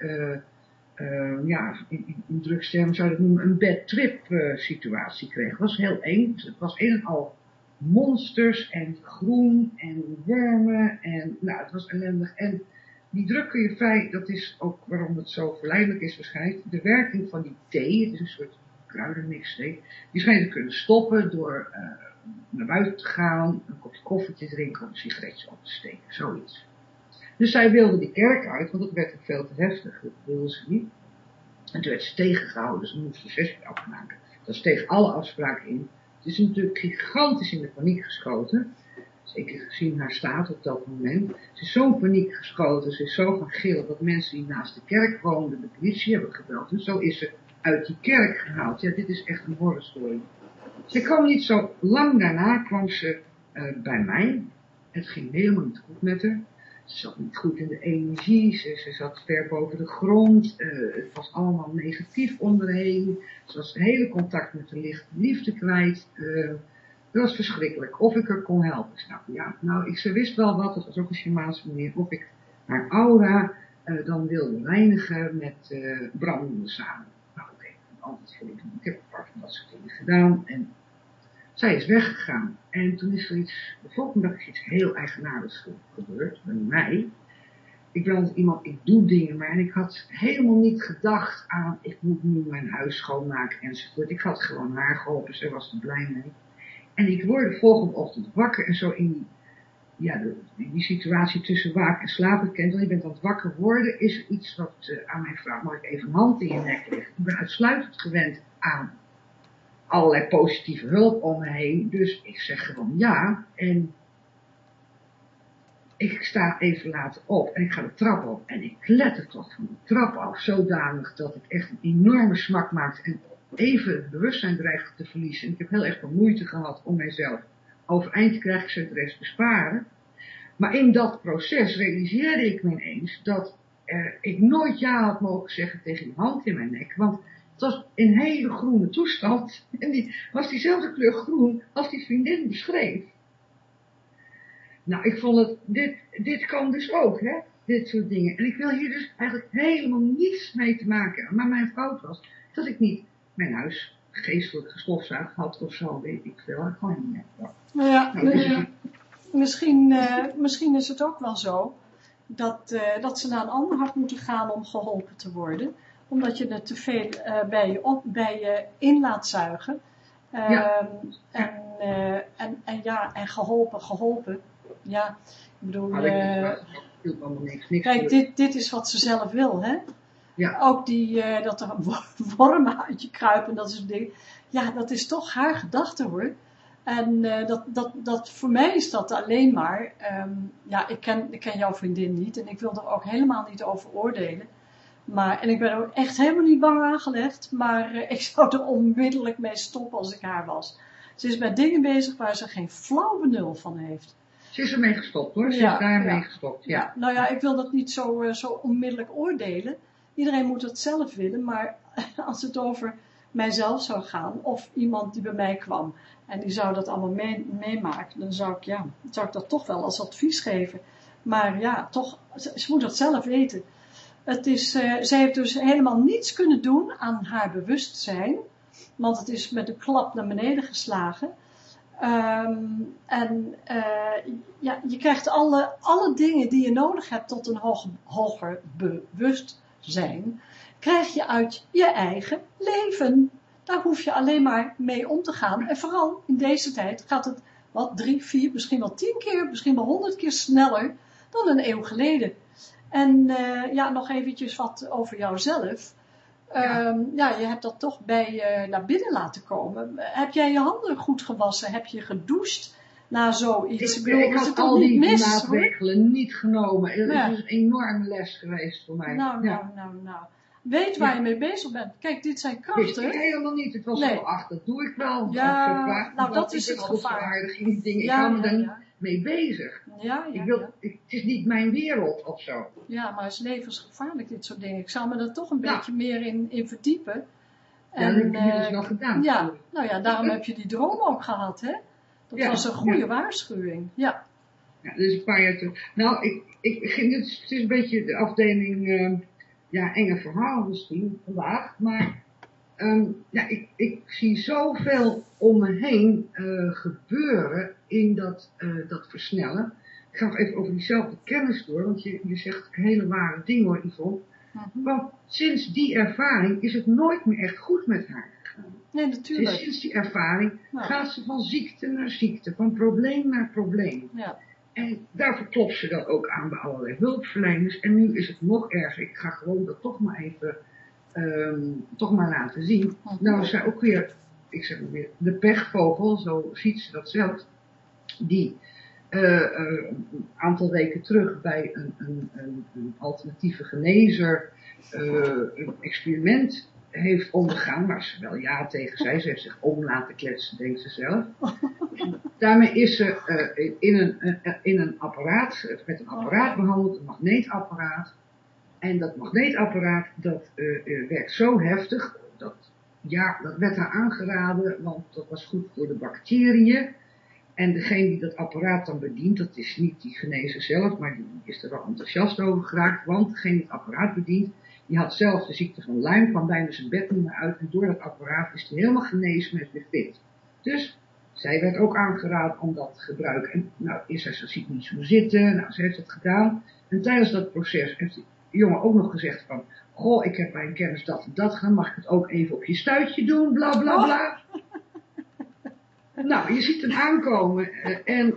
in drugstermen zou je dat noemen, een bad trip situatie kreeg. Het was heel eng. Het was een en al monsters en groen en wormen en het was ellendig. En die druk kun je vrij, dat is ook waarom het zo verleidelijk is waarschijnlijk, de werking van die thee, het is een soort kruidenmix thee, die schijnt te kunnen stoppen door naar buiten te gaan, een kopje koffie te drinken of een sigaretje op te steken, zoiets. Dus zij wilde die kerk uit, want dat werd veel te heftig, dat wilde ze niet. En toen werd ze tegengehouden, dus ze moest de sessie afmaken. Dat is tegen alle afspraken in. Het is natuurlijk gigantisch in de paniek geschoten. Zeker gezien haar staat op dat moment. Ze is zo'n paniek geschoten, ze is zo gaan gillen dat mensen die naast de kerk woonden de politie hebben gebeld. En zo is ze uit die kerk gehaald. Ja, dit is echt een horrorstory. Ze kwam niet zo lang daarna, kwam ze bij mij. Het ging helemaal niet goed met haar. Ze zat niet goed in de energie, ze zat ver boven de grond, het was allemaal negatief onderheen. Ze was het hele contact met de liefde kwijt. Dat was verschrikkelijk. Of ik haar kon helpen. Ze wist wel wat, dat was ook een Shamaanse manier, of ik haar aura dan wilde reinigen met brandende samen. Oké, altijd voor ik heb een paar van dat soort dingen gedaan en zij is weggegaan. En toen is er de volgende dag is iets heel eigenaardigs gebeurd bij mij. Ik ben altijd iemand, ik doe dingen, maar ik had helemaal niet gedacht aan, ik moet nu mijn huis schoonmaken enzovoort. Ik had gewoon haar geholpen, zij was er blij mee. En ik word de volgende ochtend wakker en zo in die situatie tussen waken en slapen kent. Je bent aan het wakker worden, is er iets wat aan mij vraagt, mag ik even een hand in je nek leggen? Ik ben uitsluitend gewend aan allerlei positieve hulp om me heen, dus ik zeg gewoon ja en ik sta even later op en ik ga de trap op en ik kletter toch van de trap af zodanig dat ik echt een enorme smak maakte en even het bewustzijn dreigde te verliezen. En ik heb heel erg veel moeite gehad om mijzelf overeind te krijgen, ik zou de rest besparen. Maar in dat proces realiseerde ik me ineens dat ik nooit ja had mogen zeggen tegen die hand in mijn nek, want het was een hele groene toestand en die was diezelfde kleur groen als die vriendin beschreef. Nou, ik vond het, dit kan dus ook, hè, dit soort dingen. En ik wil hier dus eigenlijk helemaal niets mee te maken hebben. Maar mijn fout was dat ik niet mijn huis geestelijk gestofzuigd had of zo, weet ik veel. Ik gewoon niet meer. Misschien is het ook wel zo dat ze naar een ander had moeten gaan om geholpen te worden. Omdat je het te veel bij je in laat zuigen. En geholpen. Ja, ik bedoel... kijk, dit is wat ze zelf wil, hè? Ja. Ook dat er wormen uit je kruipen, dat soort dingen. Ja, dat is toch haar gedachte, hoor. En voor mij is dat alleen maar... ik ken jouw vriendin niet en ik wil er ook helemaal niet over oordelen. En ik ben er ook echt helemaal niet bang aangelegd, maar ik zou er onmiddellijk mee stoppen als ik haar was. Ze is met dingen bezig waar ze geen flauw benul van heeft. Ze is ermee gestopt, hoor. Ze is daarmee gestopt, ja. Ja. Nou ja, ik wil dat niet zo onmiddellijk oordelen. Iedereen moet het zelf willen, maar als het over mijzelf zou gaan, of iemand die bij mij kwam, en die zou dat allemaal meemaken, dan zou ik dat toch wel als advies geven. Maar ja, toch, ze moet dat zelf weten. Ze heeft dus helemaal niets kunnen doen aan haar bewustzijn, want het is met een klap naar beneden geslagen. Je krijgt alle dingen die je nodig hebt tot een hoger bewustzijn, krijg je uit je eigen leven. Daar hoef je alleen maar mee om te gaan. En vooral in deze tijd gaat het 3, 4, misschien wel 10 keer, misschien wel 100 keer sneller dan een eeuw geleden. En nog eventjes wat over jouzelf. Je hebt dat toch bij je naar binnen laten komen. Heb jij je handen goed gewassen? Heb je gedoucht na zoiets? Ik had al die maatregelen niet genomen. Het is een enorme les geweest voor mij. Nou. Weet waar je mee bezig bent. Kijk, dit zijn krachten. Wist ik helemaal niet. Het was zo, dat doe ik wel. Dat is het gevaar. Ik hou me daar niet mee bezig. Het is niet mijn wereld of zo. Ja, maar het is levensgevaarlijk, dit soort dingen. Ik zou me er toch een beetje meer in verdiepen. En, dat heb je dus wel gedaan. Daarom heb je die droom ook gehad, hè? Dat was een goede waarschuwing. Ja. Ja, dus een paar jaar terug. Nou, ik ging het is een beetje de afdeling, enge verhalen misschien vandaag, maar ja, ik zie zoveel om me heen gebeuren in dat versnellen. Ik ga nog even over diezelfde kennis door, want je zegt hele ware dingen hoor, Yvonne. Want sinds die ervaring is het nooit meer echt goed met haar gegaan. Nee, natuurlijk. Dus sinds die ervaring gaat ze van ziekte naar ziekte, van probleem naar probleem. Ja. En daarvoor klopt ze dan ook aan bij allerlei hulpverleners. En nu is het nog erger. Ik ga gewoon dat toch maar even laten zien. Nou is zij ook weer, ik zeg maar weer, de pechvogel, zo ziet ze dat zelf. Die een aantal weken terug bij een alternatieve genezer een experiment heeft ondergaan, waar ze wel ja tegen zei. Ze heeft zich om laten kletsen, denkt ze zelf. Daarmee is ze in een apparaat, met een apparaat behandeld, een magneetapparaat. En dat magneetapparaat, dat werkt zo heftig, dat werd haar aangeraden, want dat was goed voor de bacteriën. En degene die dat apparaat dan bedient, dat is niet die genezer zelf, maar die is er wel enthousiast over geraakt, want degene die het apparaat bedient, die had zelf de ziekte van Lyme, kwam bijna zijn bed niet meer uit en door dat apparaat is hij helemaal genezen en is weer fit. Dus zij werd ook aangeraden om dat te gebruiken. En nou, is zij zo ziek niet zo zitten, nou, ze heeft het gedaan. En tijdens dat proces heeft die jongen ook nog gezegd van, goh, ik heb bij een kennis dat en dat gedaan, mag ik het ook even op je stuitje doen, bla bla bla. Nou, je ziet hem aankomen en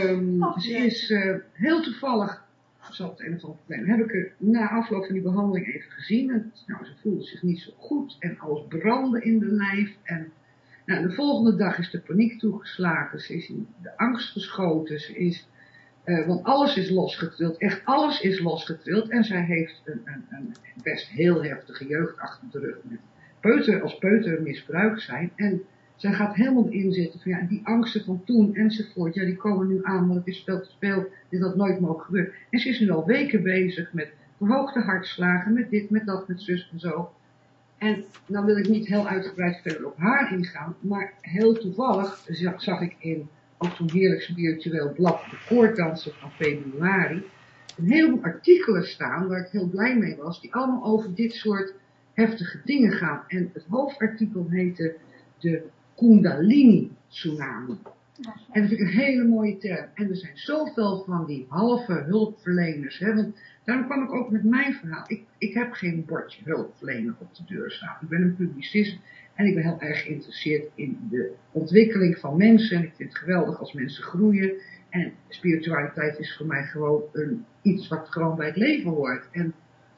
ze is heel toevallig, ze had het een of ander probleem, heb ik er na afloop van die behandeling even gezien. En, nou, ze voelde zich niet zo goed en alles brandde in de lijf. En nou, de volgende dag is de paniek toegeslagen, ze is in de angst geschoten, ze is, want alles is losgetrild, echt alles is losgetrild. En zij heeft een best heel heftige jeugd achter de rug met als peuter misbruikt zijn. En zij gaat helemaal erin zitten van ja, die angsten van toen enzovoort, ja die komen nu aan, want het is veel te veel, dit had nooit mogen gebeuren. En ze is nu al weken bezig met verhoogde hartslagen, met dit, met dat, met zus en zo. En nou wil ik niet heel uitgebreid verder op haar ingaan, maar heel toevallig zag ik ook zo'n heerlijk spiritueel blad, de koordansen van februari, een heleboel artikelen staan, waar ik heel blij mee was, die allemaal over dit soort heftige dingen gaan. En het hoofdartikel heette de Kundalini tsunami. En dat vind ik een hele mooie term. En er zijn zoveel van die halve hulpverleners. Hè, want daarom kwam ik ook met mijn verhaal. Ik heb geen bordje hulpverlener op de deur staan. Ik ben een publicist en ik ben heel erg geïnteresseerd in de ontwikkeling van mensen. En ik vind het geweldig als mensen groeien. En spiritualiteit is voor mij gewoon iets wat gewoon bij het leven hoort. En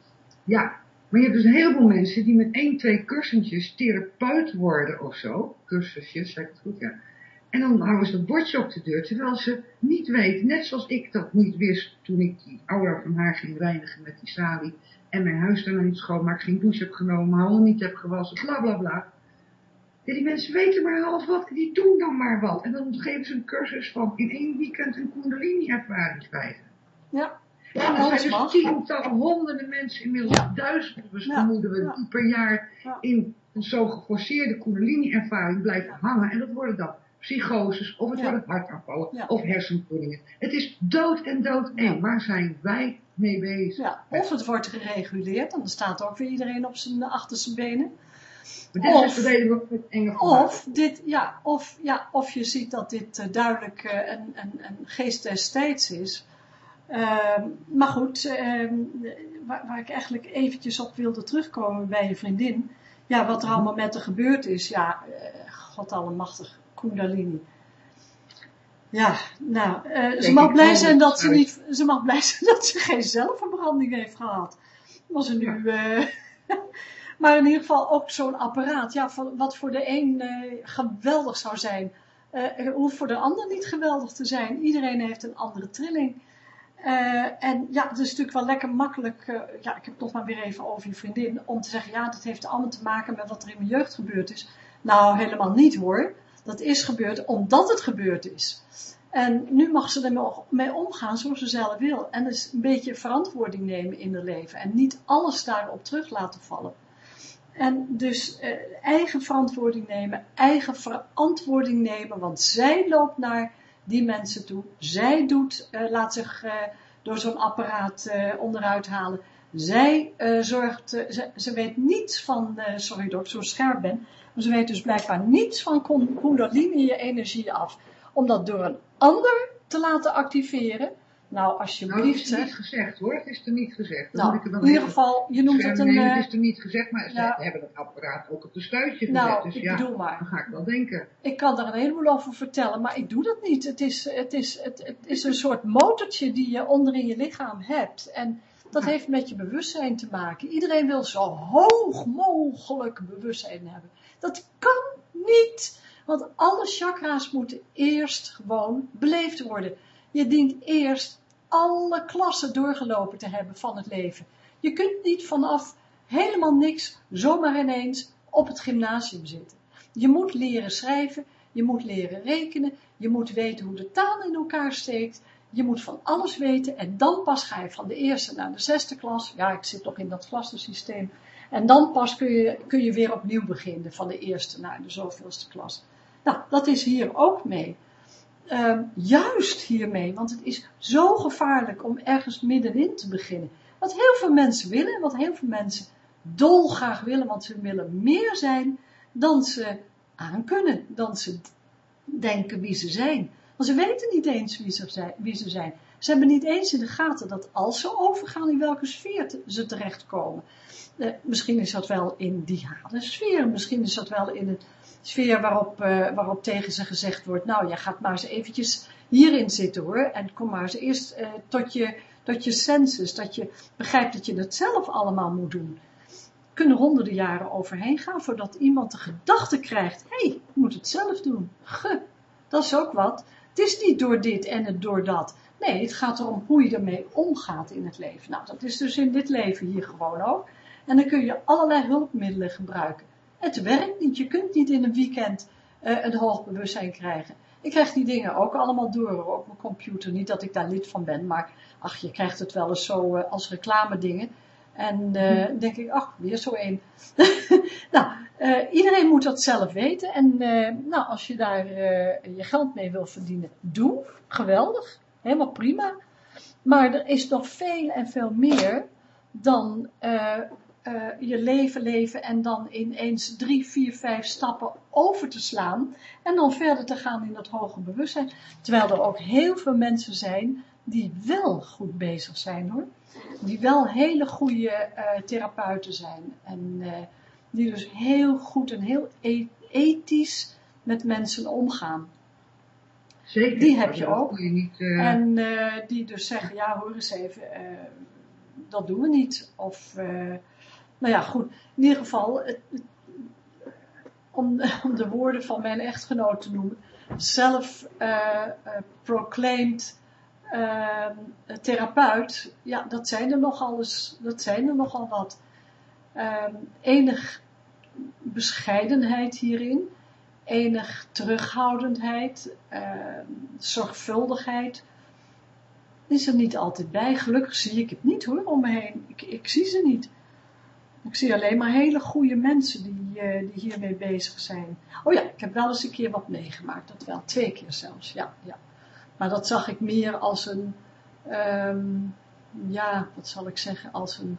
ja, maar je hebt dus een heleboel mensen die met 1, 2 kussentjes therapeut worden of zo. Cursusjes, zeg ik het goed, ja. En dan hangen ze dat bordje op de deur, terwijl ze niet weten, net zoals ik dat niet wist toen ik die aura van haar ging reinigen met die salie en mijn huis daarna niet schoonmaak, geen douche heb genomen, mijn handen niet heb gewassen, bla bla bla. Ja, die mensen weten maar half wat, die doen dan maar wat. En dan geven ze een cursus van in 1 weekend een Kundalini-ervaring krijgen. Ja. Ja, er zijn dus tientallen, honderden mensen, inmiddels duizenden vermoeden we, die per jaar in een zo geforceerde Kundalini-ervaring blijven hangen. En dat worden dan psychoses, of het worden hartaanvallen, of hersenbloedingen. Het is dood en dood één. Waar zijn wij mee bezig? Ja, of het wordt gereguleerd, dan staat ook weer iedereen op zijn achterste benen. Maar dit is de reden waarom het enge of je ziet dat dit duidelijk een geest des tijds is. Maar goed, waar ik eigenlijk eventjes op wilde terugkomen bij je vriendin. Ja, wat er allemaal met haar gebeurd is. Ja, God allemachtig, Kundalini. Ja, nou, ze mag blij zijn dat ze geen zelfverbranding heeft gehad. Was er nu, maar in ieder geval ook zo'n apparaat, ja, wat voor de een geweldig zou zijn, hoeft voor de ander niet geweldig te zijn. Iedereen heeft een andere trilling. En ja, het is natuurlijk wel lekker makkelijk, ik heb het nog maar weer even over je vriendin, om te zeggen, ja, dat heeft allemaal te maken met wat er in mijn jeugd gebeurd is. Nou, helemaal niet hoor. Dat is gebeurd omdat het gebeurd is. En nu mag ze ermee omgaan zoals ze zelf wil. En dus een beetje verantwoording nemen in haar leven. En niet alles daarop terug laten vallen. En dus eigen verantwoording nemen. Eigen verantwoording nemen. Want zij loopt naar die mensen toe. Zij laat zich door zo'n apparaat onderuit halen. Zij ze weet niets van, sorry dat ik zo scherp ben, maar ze weet dus blijkbaar niets van kundalini je energie af. Om dat door een ander te laten activeren. Nou, alsjeblieft. Nou, het is er niet gezegd hoor, het is er niet gezegd. Dan Nou, moet ik er in ieder geval, je noemt het een... Het is er niet gezegd, maar ze hebben het apparaat ook op de schuitje gezet. Nou, dus ik ja, bedoel maar. dan ga ik wel denken. Ik kan daar een heleboel over vertellen, maar ik doe dat niet. Het is een soort motortje die je onder in je lichaam hebt. En dat heeft met je bewustzijn te maken. Iedereen wil zo hoog mogelijk bewustzijn hebben. Dat kan niet. Want alle chakra's moeten eerst gewoon beleefd worden. Je dient eerst alle klassen doorgelopen te hebben van het leven. Je kunt niet vanaf helemaal niks zomaar ineens op het gymnasium zitten. Je moet leren schrijven, je moet leren rekenen, je moet weten hoe de taal in elkaar steekt. Je moet van alles weten en dan pas ga je van de eerste naar de 6e klas. Ja, ik zit nog in dat klassensysteem. En dan pas kun je weer opnieuw beginnen van de eerste naar de zoveelste klas. Nou, dat is hier ook mee. Juist hiermee, want het is zo gevaarlijk om ergens middenin te beginnen. Wat heel veel mensen willen, wat heel veel mensen dolgraag willen, want ze willen meer zijn dan ze aankunnen, dan ze denken wie ze zijn. Want ze weten niet eens wie ze zijn. Ze hebben niet eens in de gaten dat als ze overgaan in welke sfeer ze terechtkomen. Misschien is dat wel in die harde sfeer, misschien is dat wel in een sfeer waarop tegen ze gezegd wordt, nou, jij gaat maar eens eventjes hierin zitten hoor, en kom maar eens eerst tot je sensus, dat je begrijpt dat je het zelf allemaal moet doen. Kunnen honderden jaren overheen gaan voordat iemand de gedachte krijgt, hé, ik moet het zelf doen. Dat is ook wat. Het is niet door dit en het door dat. Nee, het gaat erom hoe je ermee omgaat in het leven. Nou, dat is dus in dit leven hier gewoon ook. En dan kun je allerlei hulpmiddelen gebruiken. Het werkt niet. Je kunt niet in een weekend een hoog bewustzijn krijgen. Ik krijg die dingen ook allemaal door op mijn computer. Niet dat ik daar lid van ben, maar ach, je krijgt het wel eens zo als reclame dingen. En denk ik, ach, weer zo één. Nou, iedereen moet dat zelf weten. En nou, als je daar je geld mee wil verdienen, doe. Geweldig. Helemaal prima. Maar er is nog veel en veel meer dan je leven en dan ineens 3, 4, 5 stappen over te slaan. En dan verder te gaan in dat hoger bewustzijn. Terwijl er ook heel veel mensen zijn die wel goed bezig zijn hoor. Die wel hele goede therapeuten zijn. En die dus heel goed en heel ethisch met mensen omgaan. Zeker. Die heb je ook. Je niet, En die dus zeggen, ja hoor eens even, dat doen we niet. Of, nou ja goed, in ieder geval, om de woorden van mijn echtgenoot te noemen, self-proclaimed therapeut, ja, dat zijn er nogal wat. Enig bescheidenheid hierin, enig terughoudendheid, zorgvuldigheid, is er niet altijd bij. Gelukkig zie ik het niet hoor, om me heen. Ik zie ze niet. Ik zie alleen maar hele goede mensen die hiermee bezig zijn. Oh ja, ik heb wel eens een keer wat meegemaakt, dat wel, 2 keer zelfs, ja. Maar dat zag ik meer als een, ja, wat zal ik zeggen, als een,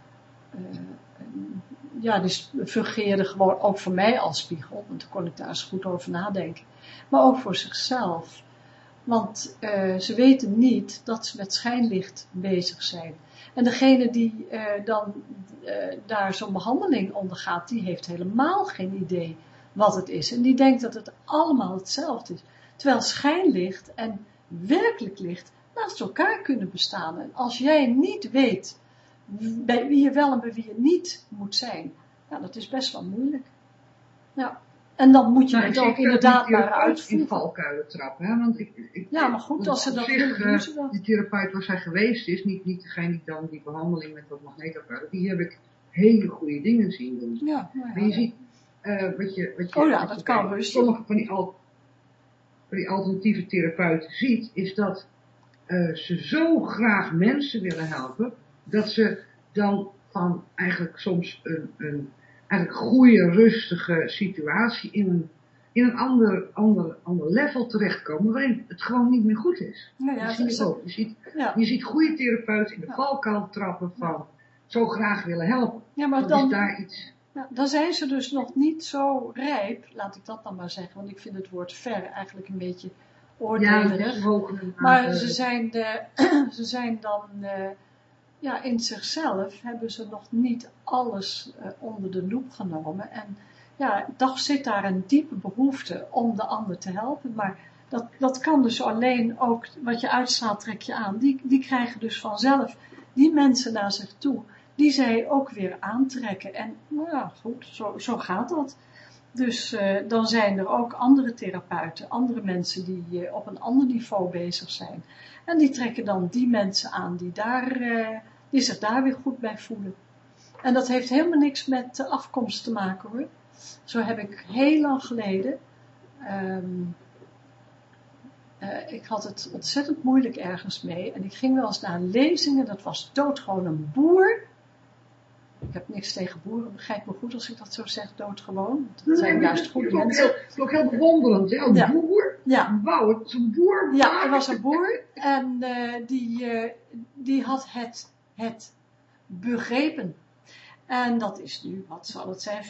ja, die fungeerde gewoon ook voor mij als spiegel, want dan kon ik daar eens goed over nadenken. Maar ook voor zichzelf. Want ze weten niet dat ze met schijnlicht bezig zijn. En degene die dan daar zo'n behandeling ondergaat, die heeft helemaal geen idee wat het is. En die denkt dat het allemaal hetzelfde is. Terwijl schijnlicht en werkelijk licht naast elkaar kunnen bestaan. En als jij niet weet bij wie je wel en bij wie je niet moet zijn, ja, dat is best wel moeilijk. Ja. En dan moet je het ook inderdaad maar uitvoeren. In valkuilen trappen, hè? Want ja, maar goed, als ze dat willen, doen ze dat. Die therapeut waar zij geweest is, niet degene die dan die behandeling met dat magneetapparaat, die heb ik hele goede dingen zien doen. Ja, maar je ziet, wat je oh ja, dat kan rustig. Sommige van die alternatieve therapeuten ziet, is dat ze zo graag mensen willen helpen, dat ze dan van eigenlijk soms een eigenlijk goede, rustige situatie in een ander level terechtkomen waarin het gewoon niet meer goed is. Nou ja, dat zie je ook. Je ziet goede therapeuten in de valkuil trappen van zo graag willen helpen. Ja, maar dat dan, is daar iets. Ja, dan zijn ze dus nog niet zo rijp, laat ik dat dan maar zeggen, want ik vind het woord ver eigenlijk een beetje oordelerig. Maar ze zijn dan, in zichzelf hebben ze nog niet alles onder de loep genomen. En ja, toch zit daar een diepe behoefte om de ander te helpen. Maar dat kan dus alleen ook, wat je uitstraalt trek je aan. Die krijgen dus vanzelf die mensen naar zich toe, die zij ook weer aantrekken. En nou ja, goed, zo gaat dat. Dus dan zijn er ook andere therapeuten, andere mensen die op een ander niveau bezig zijn. En die trekken dan die mensen aan die zich daar weer goed bij voelen. En dat heeft helemaal niks met de afkomst te maken hoor. Zo heb ik heel lang geleden, ik had het ontzettend moeilijk ergens mee. En ik ging wel eens naar lezingen, dat was doodgewoon een boer. Ik heb niks tegen boeren, begrijp me goed als ik dat zo zeg, doodgewoon. Dat zijn juist goede mensen. Het is ook heel bewonderend, hè? Een boer. Ja. Wauw, het is een boer. Ja, er was een boer en die had het begrepen. En dat is nu, wat zal het zijn,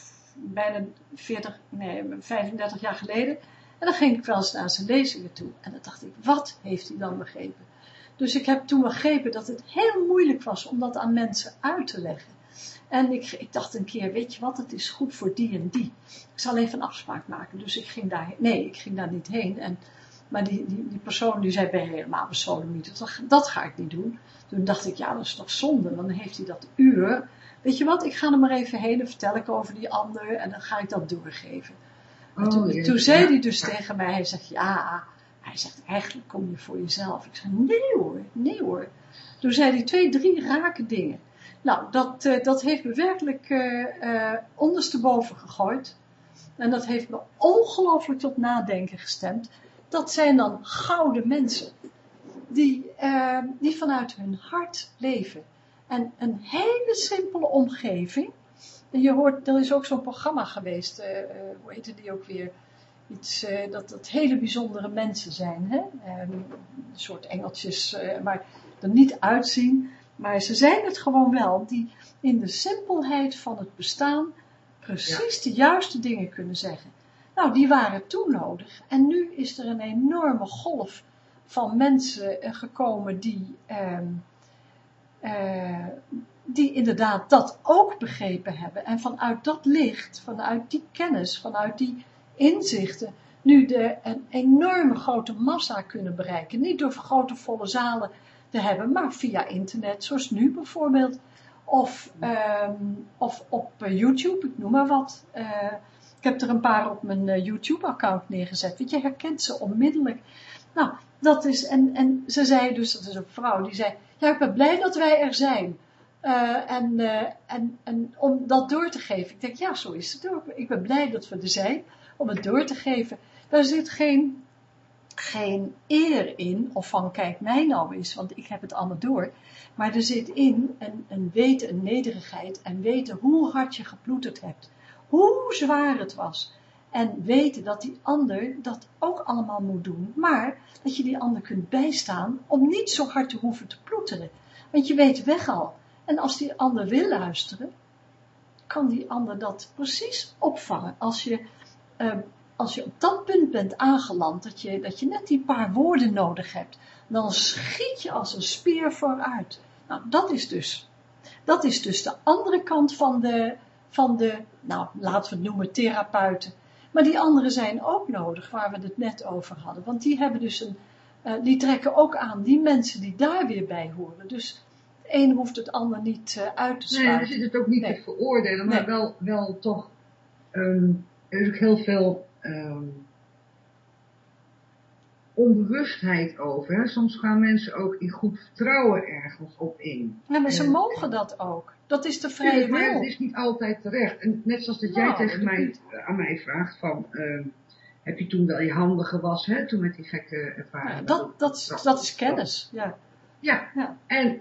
35 jaar geleden. En dan ging ik wel eens naar zijn lezingen toe. En dan dacht ik, wat heeft hij dan begrepen? Dus ik heb toen begrepen dat het heel moeilijk was om dat aan mensen uit te leggen. En ik dacht een keer, weet je wat, het is goed voor die en die. Ik zal even een afspraak maken. Dus ik ging daar niet heen. Maar die persoon die zei, ben je helemaal besodemieterd? Dat ga ik niet doen. Toen dacht ik, ja, dat is toch zonde. Dan heeft hij dat uur. Weet je wat, ik ga er maar even heen en vertel ik over die ander. En dan ga ik dat doorgeven. Toen zei hij dus tegen mij, hij zegt, hij zegt, eigenlijk kom je voor jezelf. Ik zei, nee hoor. Toen zei hij 2, 3 rake dingen. Nou, dat heeft me werkelijk ondersteboven gegooid. En dat heeft me ongelooflijk tot nadenken gestemd. Dat zijn dan gouden mensen. Die vanuit hun hart leven. En een hele simpele omgeving. En je hoort, er is ook zo'n programma geweest. Hoe heette die ook weer? Iets, dat hele bijzondere mensen zijn. Hè? Een soort engeltjes, maar er niet uitzien. Maar ze zijn het gewoon wel. Die in de simpelheid van het bestaan precies de juiste dingen kunnen zeggen. Nou, die waren toen nodig. En nu is er een enorme golf van mensen gekomen die inderdaad dat ook begrepen hebben. En vanuit dat licht, vanuit die kennis, vanuit die inzichten, nu een enorme grote massa kunnen bereiken. Niet door grote volle zalen te hebben, maar via internet, zoals nu bijvoorbeeld. Of op YouTube, ik noem maar wat. Ik heb er een paar op mijn YouTube-account neergezet. Want je herkent ze onmiddellijk. Nou, dat is, en ze zei dus, dat is een vrouw, die zei, ja, ik ben blij dat wij er zijn. En om dat door te geven. Ik denk, ja, zo is het ook. Ik ben blij dat we er zijn, om het door te geven. Daar zit geen eer in, of van kijk mij nou eens, want ik heb het allemaal door. Maar er zit in een weten, een nederigheid, en weten hoe hard je geploeterd hebt. Hoe zwaar het was. En weten dat die ander dat ook allemaal moet doen, maar dat je die ander kunt bijstaan om niet zo hard te hoeven te ploeteren. Want je weet weg al. En als die ander wil luisteren, kan die ander dat precies opvangen. Als je op dat punt bent aangeland, dat je net die paar woorden nodig hebt, dan schiet je als een speer vooruit. Nou, dat is dus de andere kant van de, nou, laten we het noemen, therapeuten. Maar die anderen zijn ook nodig, waar we het net over hadden. Want die hebben dus die trekken ook aan die mensen die daar weer bij horen. Dus de een hoeft het ander niet uit te sluiten. Nee, dus is het ook niet te veroordelen, maar wel toch, er is ook heel veel onbewustheid over. Hè? Soms gaan mensen ook in goed vertrouwen ergens op in. Ja, maar ze mogen dat ook. Dat is de vrije wil. Maar het is niet altijd terecht. En net zoals dat jij tegen mij, aan mij vraagt van, heb je toen wel je handen gewassen, hè? Toen met die gekke ervaring. Ja, dat is kennis, ja. Ja. En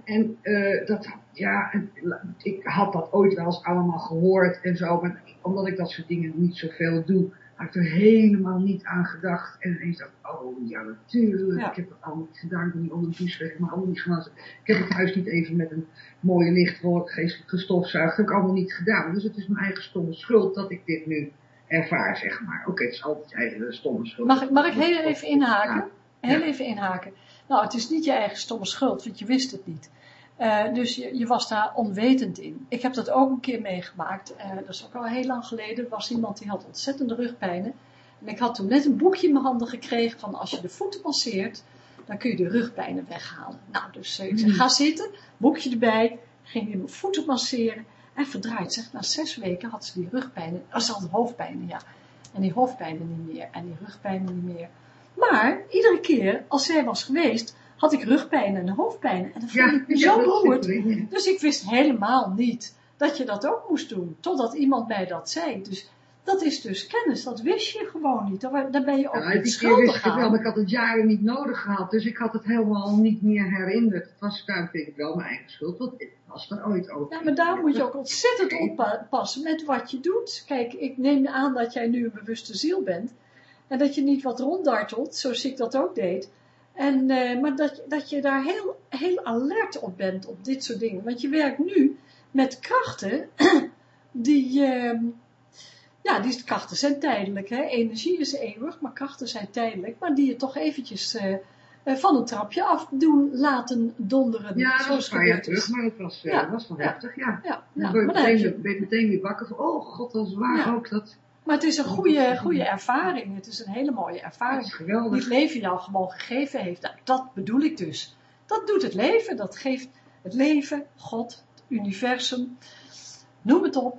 ik had dat ooit wel eens allemaal gehoord en zo, maar omdat ik dat soort dingen niet zoveel doe, had er helemaal niet aan gedacht. En ineens dacht oh ja, natuurlijk. Ja. Ik heb het allemaal niet gedaan. Ik ben niet onder de douche weg. Ik heb me allemaal niet gewassen. Ik heb het huis niet even met een mooie lichtwolk gestofzuigd. Dat heb ik allemaal niet gedaan. Dus het is mijn eigen stomme schuld dat ik dit nu ervaar, zeg maar. Oké, het is altijd je eigen stomme schuld. Mag ik heel even inhaken? Ja. Heel even inhaken. Nou, het is niet je eigen stomme schuld, want je wist het niet. Dus je was daar onwetend in. Ik heb dat ook een keer meegemaakt. Dat is ook al heel lang geleden. Er was iemand die had ontzettende rugpijnen. En ik had toen net een boekje in mijn handen gekregen van als je de voeten masseert, dan kun je de rugpijnen weghalen. Nou, dus ik zei, ga zitten, boekje erbij, ging in mijn voeten masseren. En verdraaid zeg, na 6 weken had ze die rugpijnen, ze had hoofdpijnen, ja. En die hoofdpijnen niet meer, en die rugpijnen niet meer. Maar, iedere keer, als zij was geweest, had ik rugpijnen en hoofdpijnen. En dat vond ik zo beroerd. Dus ik wist helemaal niet dat je dat ook moest doen. Totdat iemand mij dat zei. Dus dat is dus kennis. Dat wist je gewoon niet. Daar ben je ook niet schuldig aan. Maar ik had het jaren niet nodig gehad. Dus ik had het helemaal niet meer herinnerd. Het was daar vind ik wel mijn eigen schuld. Want ik was er ooit over. Ja, maar daar moet je ook ontzettend oppassen met wat je doet. Kijk, ik neem aan dat jij nu een bewuste ziel bent. En dat je niet wat ronddartelt, zoals ik dat ook deed. En, maar dat je daar heel alert op bent op dit soort dingen. Want je werkt nu met krachten die krachten zijn tijdelijk. Hè? Energie is eeuwig, maar krachten zijn tijdelijk. Maar die je toch eventjes van een trapje af doen laten donderen. Ja, dat was een paar jaar terug, maar het was wel heftig, ja. Dan ben je meteen weer wakker van, oh god, dat is waar ook dat... Maar het is een goede ervaring. Het is een hele mooie ervaring. Dat is geweldig. Die het leven jou gewoon gegeven heeft. Nou, dat bedoel ik dus. Dat doet het leven. Dat geeft het leven, God, het universum. Noem het op.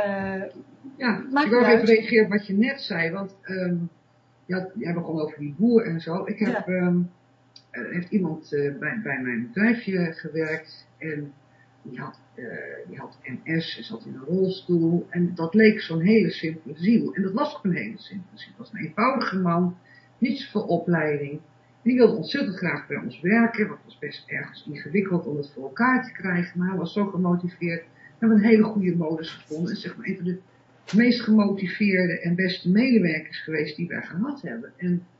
Ik wil even reageren op wat je net zei. Want jij begon over die boer en zo. Ik heb, heeft iemand bij mijn bedrijfje gewerkt. En die had MS, zat in een rolstoel. En dat leek zo'n hele simpele ziel. En dat was ook een hele simpele ziel. Het was een eenvoudige man, niet zoveel opleiding. En die wilde ontzettend graag bij ons werken. Want het was best ergens ingewikkeld om het voor elkaar te krijgen. Maar hij was zo gemotiveerd. We hebben een hele goede modus gevonden. En zeg maar een van de meest gemotiveerde en beste medewerkers geweest die wij gehad hebben.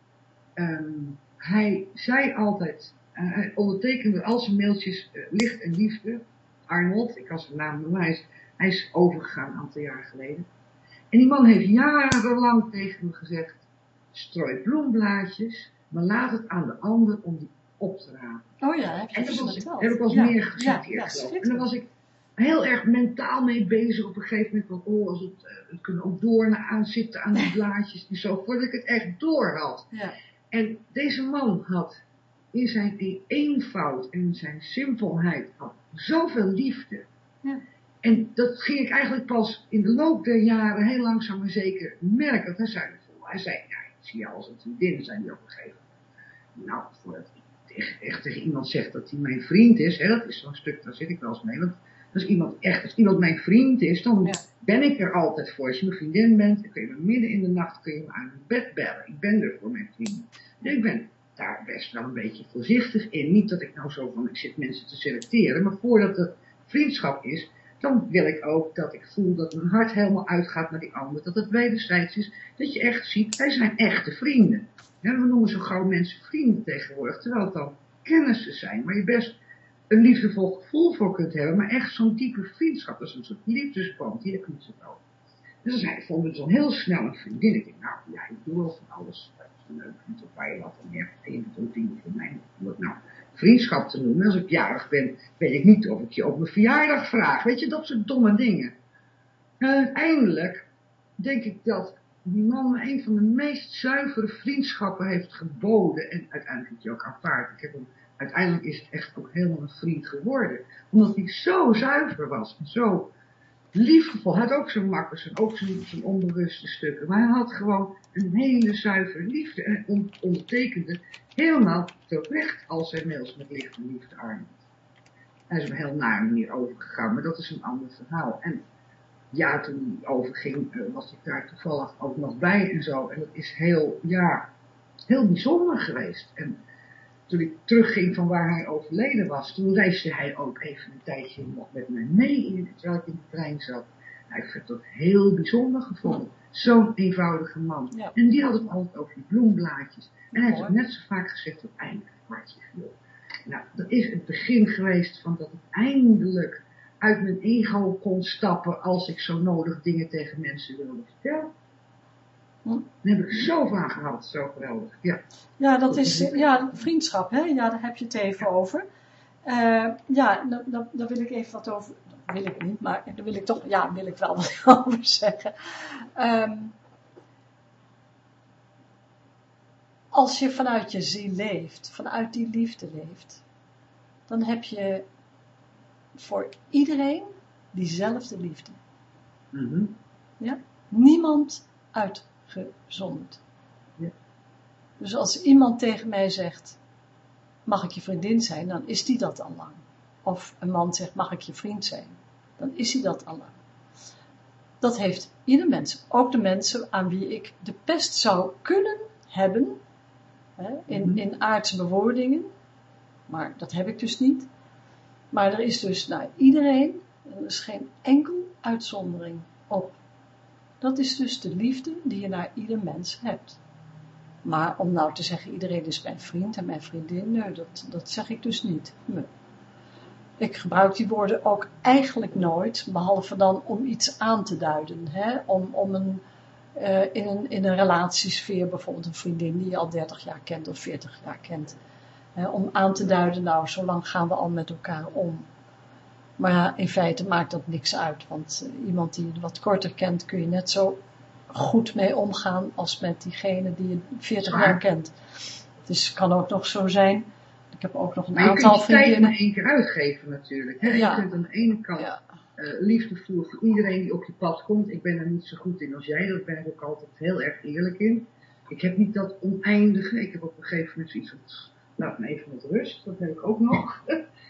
En hij zei altijd, hij ondertekende al zijn mailtjes licht en liefde. Arnold, ik had zijn naam bewijs, hij is overgegaan een aantal jaar geleden. En die man heeft jarenlang tegen me gezegd, strooi bloemblaadjes, maar laat het aan de ander om die op te rapen. Oh ja, heb je heb ik wel eens meer gezegd. En dan was ik heel erg mentaal mee bezig op een gegeven moment, van als het kunnen ook doornen aan zitten aan die blaadjes en zo, voordat ik het echt door had. Ja. En deze man had in zijn eenvoud en zijn simpelheid had zoveel liefde. Ja. En dat ging ik eigenlijk pas in de loop der jaren heel langzaam maar zeker merken. Hij zei, ik zie jou als een vriendin, zei hij op een gegeven moment. Nou, voordat ik echt tegen iemand zeg dat hij mijn vriend is, hè, dat is zo'n stuk, daar zit ik wel eens mee. Want als iemand mijn vriend is, dan ben ik er altijd voor. Als je mijn vriendin bent, dan kun je me midden in de nacht kun je me aan het bed bellen. Ik ben er voor mijn vrienden. En ik ben daar best wel een beetje voorzichtig in. Niet dat ik nou zo van, ik zit mensen te selecteren, maar voordat het vriendschap is, dan wil ik ook dat ik voel dat mijn hart helemaal uitgaat naar die ander. Dat het wederzijds is, dat je echt ziet, wij zijn echte vrienden. Ja, we noemen zo gauw mensen vrienden tegenwoordig, terwijl het dan kennissen zijn, waar je best een liefdevol gevoel voor kunt hebben, maar echt zo'n diepe vriendschap, dat is een soort liefdesband, die heb ik niet zo nodig. Dus hij vond het dan heel snel een vriendin. Ik denk, nou ja, ik doe wel van alles. Dat is een leuk vriend of waar je wat van hebt. En je doet ook dingen voor mij. Om het nou vriendschap te noemen. Als ik jarig ben, weet ik niet of ik je op mijn verjaardag vraag. Weet je, dat soort domme dingen. En uiteindelijk denk ik dat die man me een van de meest zuivere vriendschappen heeft geboden. En uiteindelijk heb je ook aanvaard. Uiteindelijk is het echt ook helemaal een vriend geworden. Omdat hij zo zuiver was. En zo liefdevol. Hij had ook zijn makkers en ook zijn onbewuste stukken. Maar hij had gewoon een hele zuivere liefde. En hij ondertekende helemaal terecht al zijn mails met licht en liefde Arnold. Hij is op een heel nare manier overgegaan. Maar dat is een ander verhaal. En ja, toen hij overging was ik daar toevallig ook nog bij en zo. En dat is heel bijzonder geweest. En toen ik terugging van waar hij overleden was, toen reisde hij ook even een tijdje nog met mij mee, terwijl ik in de trein zat. Nou, ik heb dat heel bijzonder gevonden. Zo'n eenvoudige man. Ja. En die had het altijd over die bloemblaadjes. En hij heeft het Mooi. net zo vaak gezegd tot eindelijk het kwartje viel. Nou, dat is het begin geweest van dat ik eindelijk uit mijn ego kon stappen als ik zo nodig dingen tegen mensen wilde vertellen. Daar heb ik zo van gehad, zo geweldig. Ja, Ja, dat is vriendschap, hè? Ja, daar heb je het even over. Daar wil ik even wat over. Dat wil ik niet, maar daar wil ik toch, ja, wil ik wel wat over zeggen. Als je vanuit je ziel leeft, vanuit die liefde leeft, dan heb je voor iedereen diezelfde liefde. Mm-hmm. Ja? Niemand uitgezonderd. Ja. Dus als iemand tegen mij zegt, mag ik je vriendin zijn, dan is die dat al lang. Of een man zegt, mag ik je vriend zijn, dan is hij dat al lang. Dat heeft ieder mens, ook de mensen aan wie ik de pest zou kunnen hebben, hè, in aardse bewoordingen, maar dat heb ik dus niet. Maar er is dus naar iedereen, er is geen enkel uitzondering op. Dat is dus de liefde die je naar ieder mens hebt. Maar om nou te zeggen, iedereen is mijn vriend en mijn vriendin, nee, dat zeg ik dus niet. Nee. Ik gebruik die woorden ook eigenlijk nooit, behalve dan om iets aan te duiden. Hè? Om in een relatiesfeer, bijvoorbeeld een vriendin die je al 30 jaar kent of 40 jaar kent. Om aan te duiden, nou, zo lang gaan we al met elkaar om. Maar ja, in feite maakt dat niks uit, want iemand die je wat korter kent, kun je net zo goed mee omgaan als met diegene die je 40 jaar kent. Dus het kan ook nog zo zijn. Ik heb ook nog een aantal vriendinnen. Je kunt je tijd maar één keer uitgeven natuurlijk. Hè? Ja. Je kunt aan de ene kant liefde voelen voor iedereen die op je pad komt. Ik ben er niet zo goed in als jij, daar ben ik ook altijd heel erg eerlijk in. Ik heb niet dat oneindige. Ik heb op een gegeven moment zoiets van, laat me even met rust. Dat heb ik ook nog.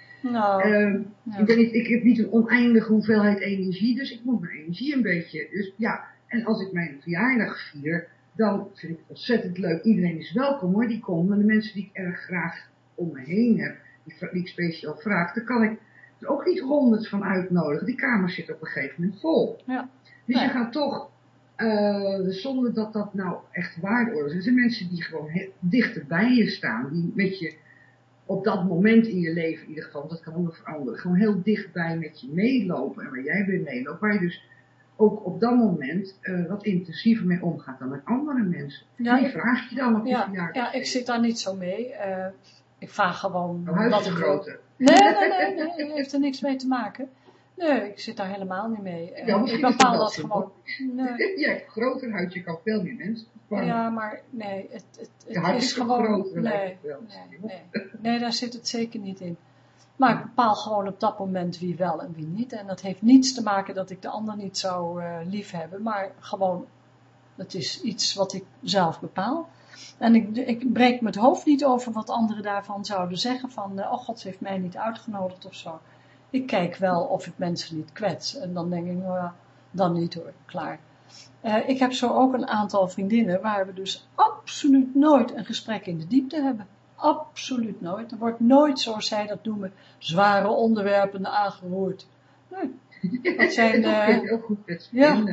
Ik heb niet een oneindige hoeveelheid energie, dus ik moet mijn energie een beetje. Dus ja, en als ik mijn verjaardag vier, dan vind ik het ontzettend leuk. Iedereen is welkom hoor, die komt. En de mensen die ik erg graag om me heen heb, die ik speciaal vraag, daar kan ik er ook niet 100 van uitnodigen. Die kamer zit op een gegeven moment vol. Ja. Dus je gaat toch, zonder dat dat nou echt waardeoordeel is. Er zijn mensen die gewoon dichter bij je staan, die met je op dat moment in je leven in ieder geval, dat kan ook nog veranderen, gewoon heel dichtbij met je meelopen en waar jij weer meeloopt, waar je dus ook op dat moment wat intensiever mee omgaat dan met andere mensen. Ja, die vraag je dan op je verjaardag. Ja, ik zit daar niet zo mee. Ik vraag gewoon wat ik groter. Nee, heeft er niks mee te maken. Nee, ik zit daar helemaal niet mee. Ik bepaal dat gewoon. Nee. Jij hebt groter huid, je kan veel meer mensen vervangen. Ja, maar nee, het is gewoon groter. Nee, daar zit het zeker niet in. Maar ik bepaal gewoon op dat moment wie wel en wie niet. En dat heeft niets te maken dat ik de ander niet zou lief hebben, maar gewoon, het is iets wat ik zelf bepaal. En ik breek me het hoofd niet over wat anderen daarvan zouden zeggen van, oh God, ze heeft mij niet uitgenodigd of zo. Ik kijk wel of ik mensen niet kwets. En dan denk ik, nou ja, dan niet hoor, klaar. Ik heb zo ook een aantal vriendinnen waar we dus absoluut nooit een gesprek in de diepte hebben. Absoluut nooit. Er wordt nooit, zoals zij dat noemen, zware onderwerpen aangeroerd. Nee. Dat zijn, heel goed met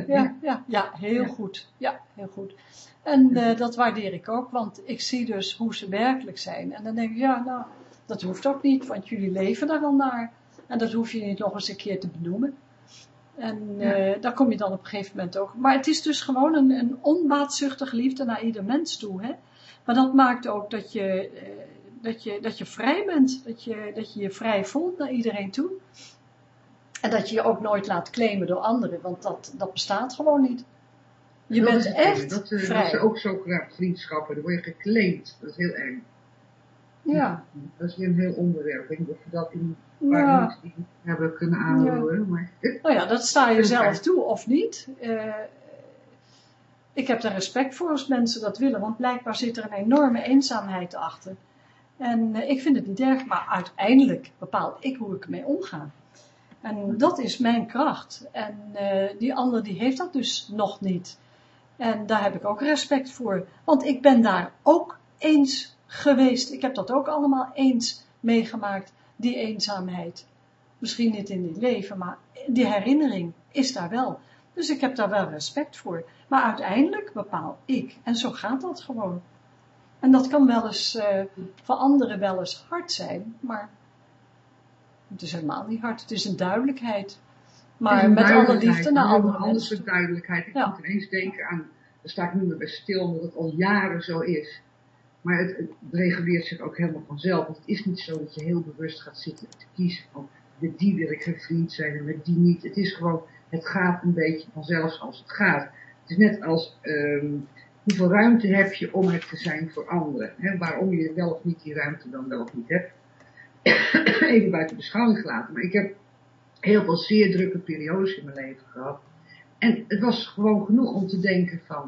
heel goed. Ja, heel goed. En dat waardeer ik ook, want ik zie dus hoe ze werkelijk zijn. En dan denk ik, ja, nou, dat hoeft ook niet, want jullie leven daar wel naar. En dat hoef je niet nog eens een keer te benoemen. En daar kom je dan op een gegeven moment ook. Maar het is dus gewoon een onbaatzuchtige liefde naar ieder mens toe. Hè? Maar dat maakt ook dat je vrij bent. Dat je je vrij voelt naar iedereen toe. En dat je je ook nooit laat claimen door anderen. Want dat bestaat gewoon niet. Je bent echt vrij. Dat is ook zo graag vriendschappen. Dan word je geclaimd. Dat is heel erg. Ja. Dat is een heel onderwerp. Ik weet niet of we dat in een paar minuten hebben kunnen aanhoren. Maar... Nou ja, dat sta je zelf toe of niet. Ik heb daar respect voor als mensen dat willen. Want blijkbaar zit er een enorme eenzaamheid achter. En ik vind het niet erg. Maar uiteindelijk bepaal ik hoe ik ermee omga. En dat is mijn kracht. En die ander die heeft dat dus nog niet. En daar heb ik ook respect voor. Want ik ben daar ook eens geweest. Ik heb dat ook allemaal eens meegemaakt. Die eenzaamheid. Misschien niet in dit leven, maar die herinnering is daar wel. Dus ik heb daar wel respect voor. Maar uiteindelijk bepaal ik. En zo gaat dat gewoon. En dat kan wel eens voor anderen wel eens hard zijn, maar het is helemaal niet hard. Het is een duidelijkheid. Maar met alle liefde naar andere mensen. Een andere duidelijkheid. Ik moet ineens denken aan, daar sta ik nu meer bij stil, omdat het al jaren zo is. Maar het reguleert zich ook helemaal vanzelf. Want het is niet zo dat je heel bewust gaat zitten te kiezen van met die wil ik geen vriend zijn en met die niet. Het is gewoon, het gaat een beetje vanzelf zoals het gaat. Het is net als hoeveel ruimte heb je om er te zijn voor anderen. Hè? Waarom je wel of niet die ruimte dan wel of niet hebt. Even buiten beschouwing gelaten. Maar ik heb heel veel zeer drukke periodes in mijn leven gehad. En het was gewoon genoeg om te denken van,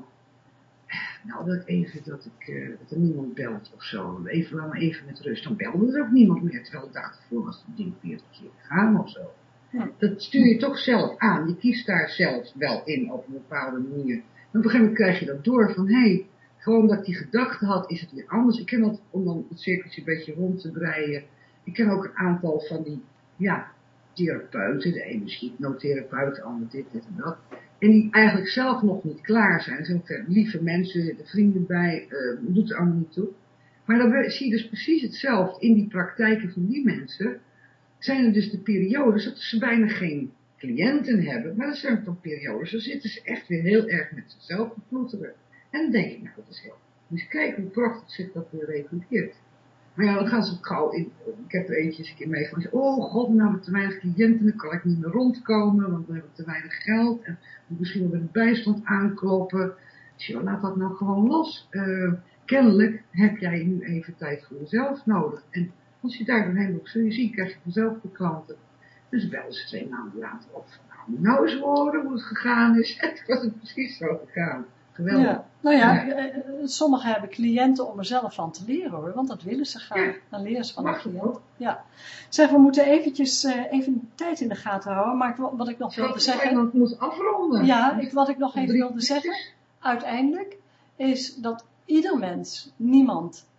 nou wil ik even dat er niemand belt of zo. Laat me even met rust. Dan belde er ook niemand meer. Terwijl ik dacht, voor was het ding 40 keer gegaan of zo. Ja. Dat stuur je toch zelf aan. Je kiest daar zelf wel in op een bepaalde manier. En op een gegeven moment krijg je dat door van, gewoon dat ik die gedachte had, is het weer anders. Ik ken dat, om dan het cirkeltje een beetje rond te breien. Ik ken ook een aantal van die, therapeuten. De ene is hypnotherapeut, de ander dit en dat. En die eigenlijk zelf nog niet klaar zijn. Er zijn ook lieve mensen, de vrienden bij, doet er allemaal niet toe. Maar dan zie je dus precies hetzelfde in die praktijken van die mensen. Zijn er dus de periodes dat ze bijna geen cliënten hebben. Maar dat zijn ook dan periodes, dan zitten ze echt weer heel erg met zichzelf te ploeteren. En dan denk ik, nou dat is heel. Dus kijk hoe prachtig zich dat weer reguleert. Maar ja, dan gaan ze gauw in. Ik heb er eentje eens een keer meegemaakt. Oh god, nou met te weinig cliënten, dan kan ik niet meer rondkomen, want we hebben te weinig geld. En moet misschien wel bij de bijstand aankloppen. Dus joh, laat dat nou gewoon los. Kennelijk heb jij nu even tijd voor jezelf nodig. En als je daar doorheen loopt, zul je zien, krijg je vanzelf de klanten. Dus bellen ze 2 maanden later op. Nou eens horen hoe het gegaan is. En toen was het precies zo gegaan. Geweldig. Ja, nou ja, sommigen hebben cliënten om er zelf van te leren hoor, want dat willen ze graag. Ja, dan leren ze van een cliënt. Ja. Zeg, we moeten eventjes even de tijd in de gaten houden, maar wat ik nog wilde zeggen. Want het moet afronden. Ja, wat ik nog even wilde zeggen, uiteindelijk, is dat ieder mens, niemand,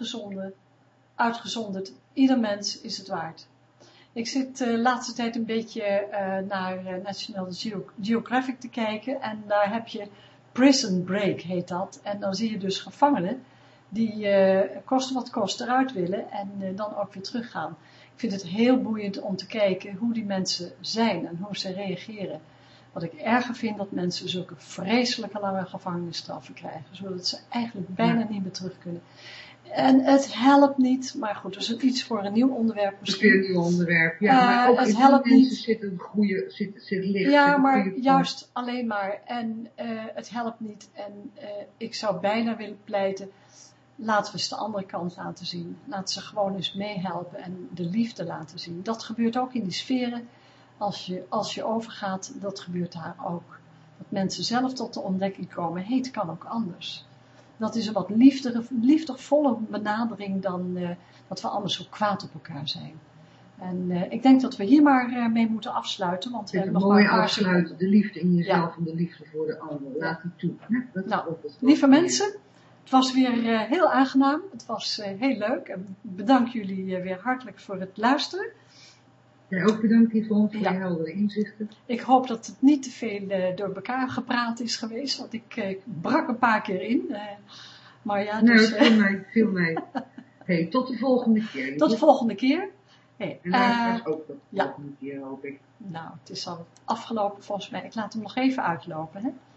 uitgezonderd, ieder mens is het waard. Ik zit de laatste tijd een beetje naar National Geographic te kijken en daar heb je Prison Break heet dat. En dan zie je dus gevangenen die kosten wat kost eruit willen en dan ook weer teruggaan. Ik vind het heel boeiend om te kijken hoe die mensen zijn en hoe ze reageren. Wat ik erger vind dat mensen zulke vreselijke lange gevangenisstraffen krijgen, zodat ze eigenlijk bijna niet meer terug kunnen. En het helpt niet, maar goed, dus iets voor een nieuw onderwerp misschien. Een nieuw onderwerp, ja, maar ook het helpt niet. Zit licht. Ja, maar juist alleen maar. En het helpt niet. En ik zou bijna willen pleiten, laten we eens de andere kant laten zien. Laten ze gewoon eens meehelpen en de liefde laten zien. Dat gebeurt ook in die sferen. Als je overgaat, dat gebeurt daar ook. Dat mensen zelf tot de ontdekking komen, het kan ook anders. Dat is een wat liefdevolle benadering dan dat we allemaal zo kwaad op elkaar zijn. En ik denk dat we hier maar mee moeten afsluiten, want we hebben nog maar een paar afsluiten, de liefde in jezelf en de liefde voor de ander. Laat die toe. Nou, lieve mensen, het was weer heel aangenaam. Het was heel leuk en bedank jullie weer hartelijk voor het luisteren. Jij ook bedankt Yvonne voor je heldere inzichten. Ik hoop dat het niet te veel door elkaar gepraat is geweest, want ik brak een paar keer in. Maar ja, dus, het viel mee. Hey, tot de volgende keer. Tot de volgende keer. Hey, en luisteraars ook tot de volgende keer, hoop ik. Nou, het is al afgelopen volgens mij. Ik laat hem nog even uitlopen, hè.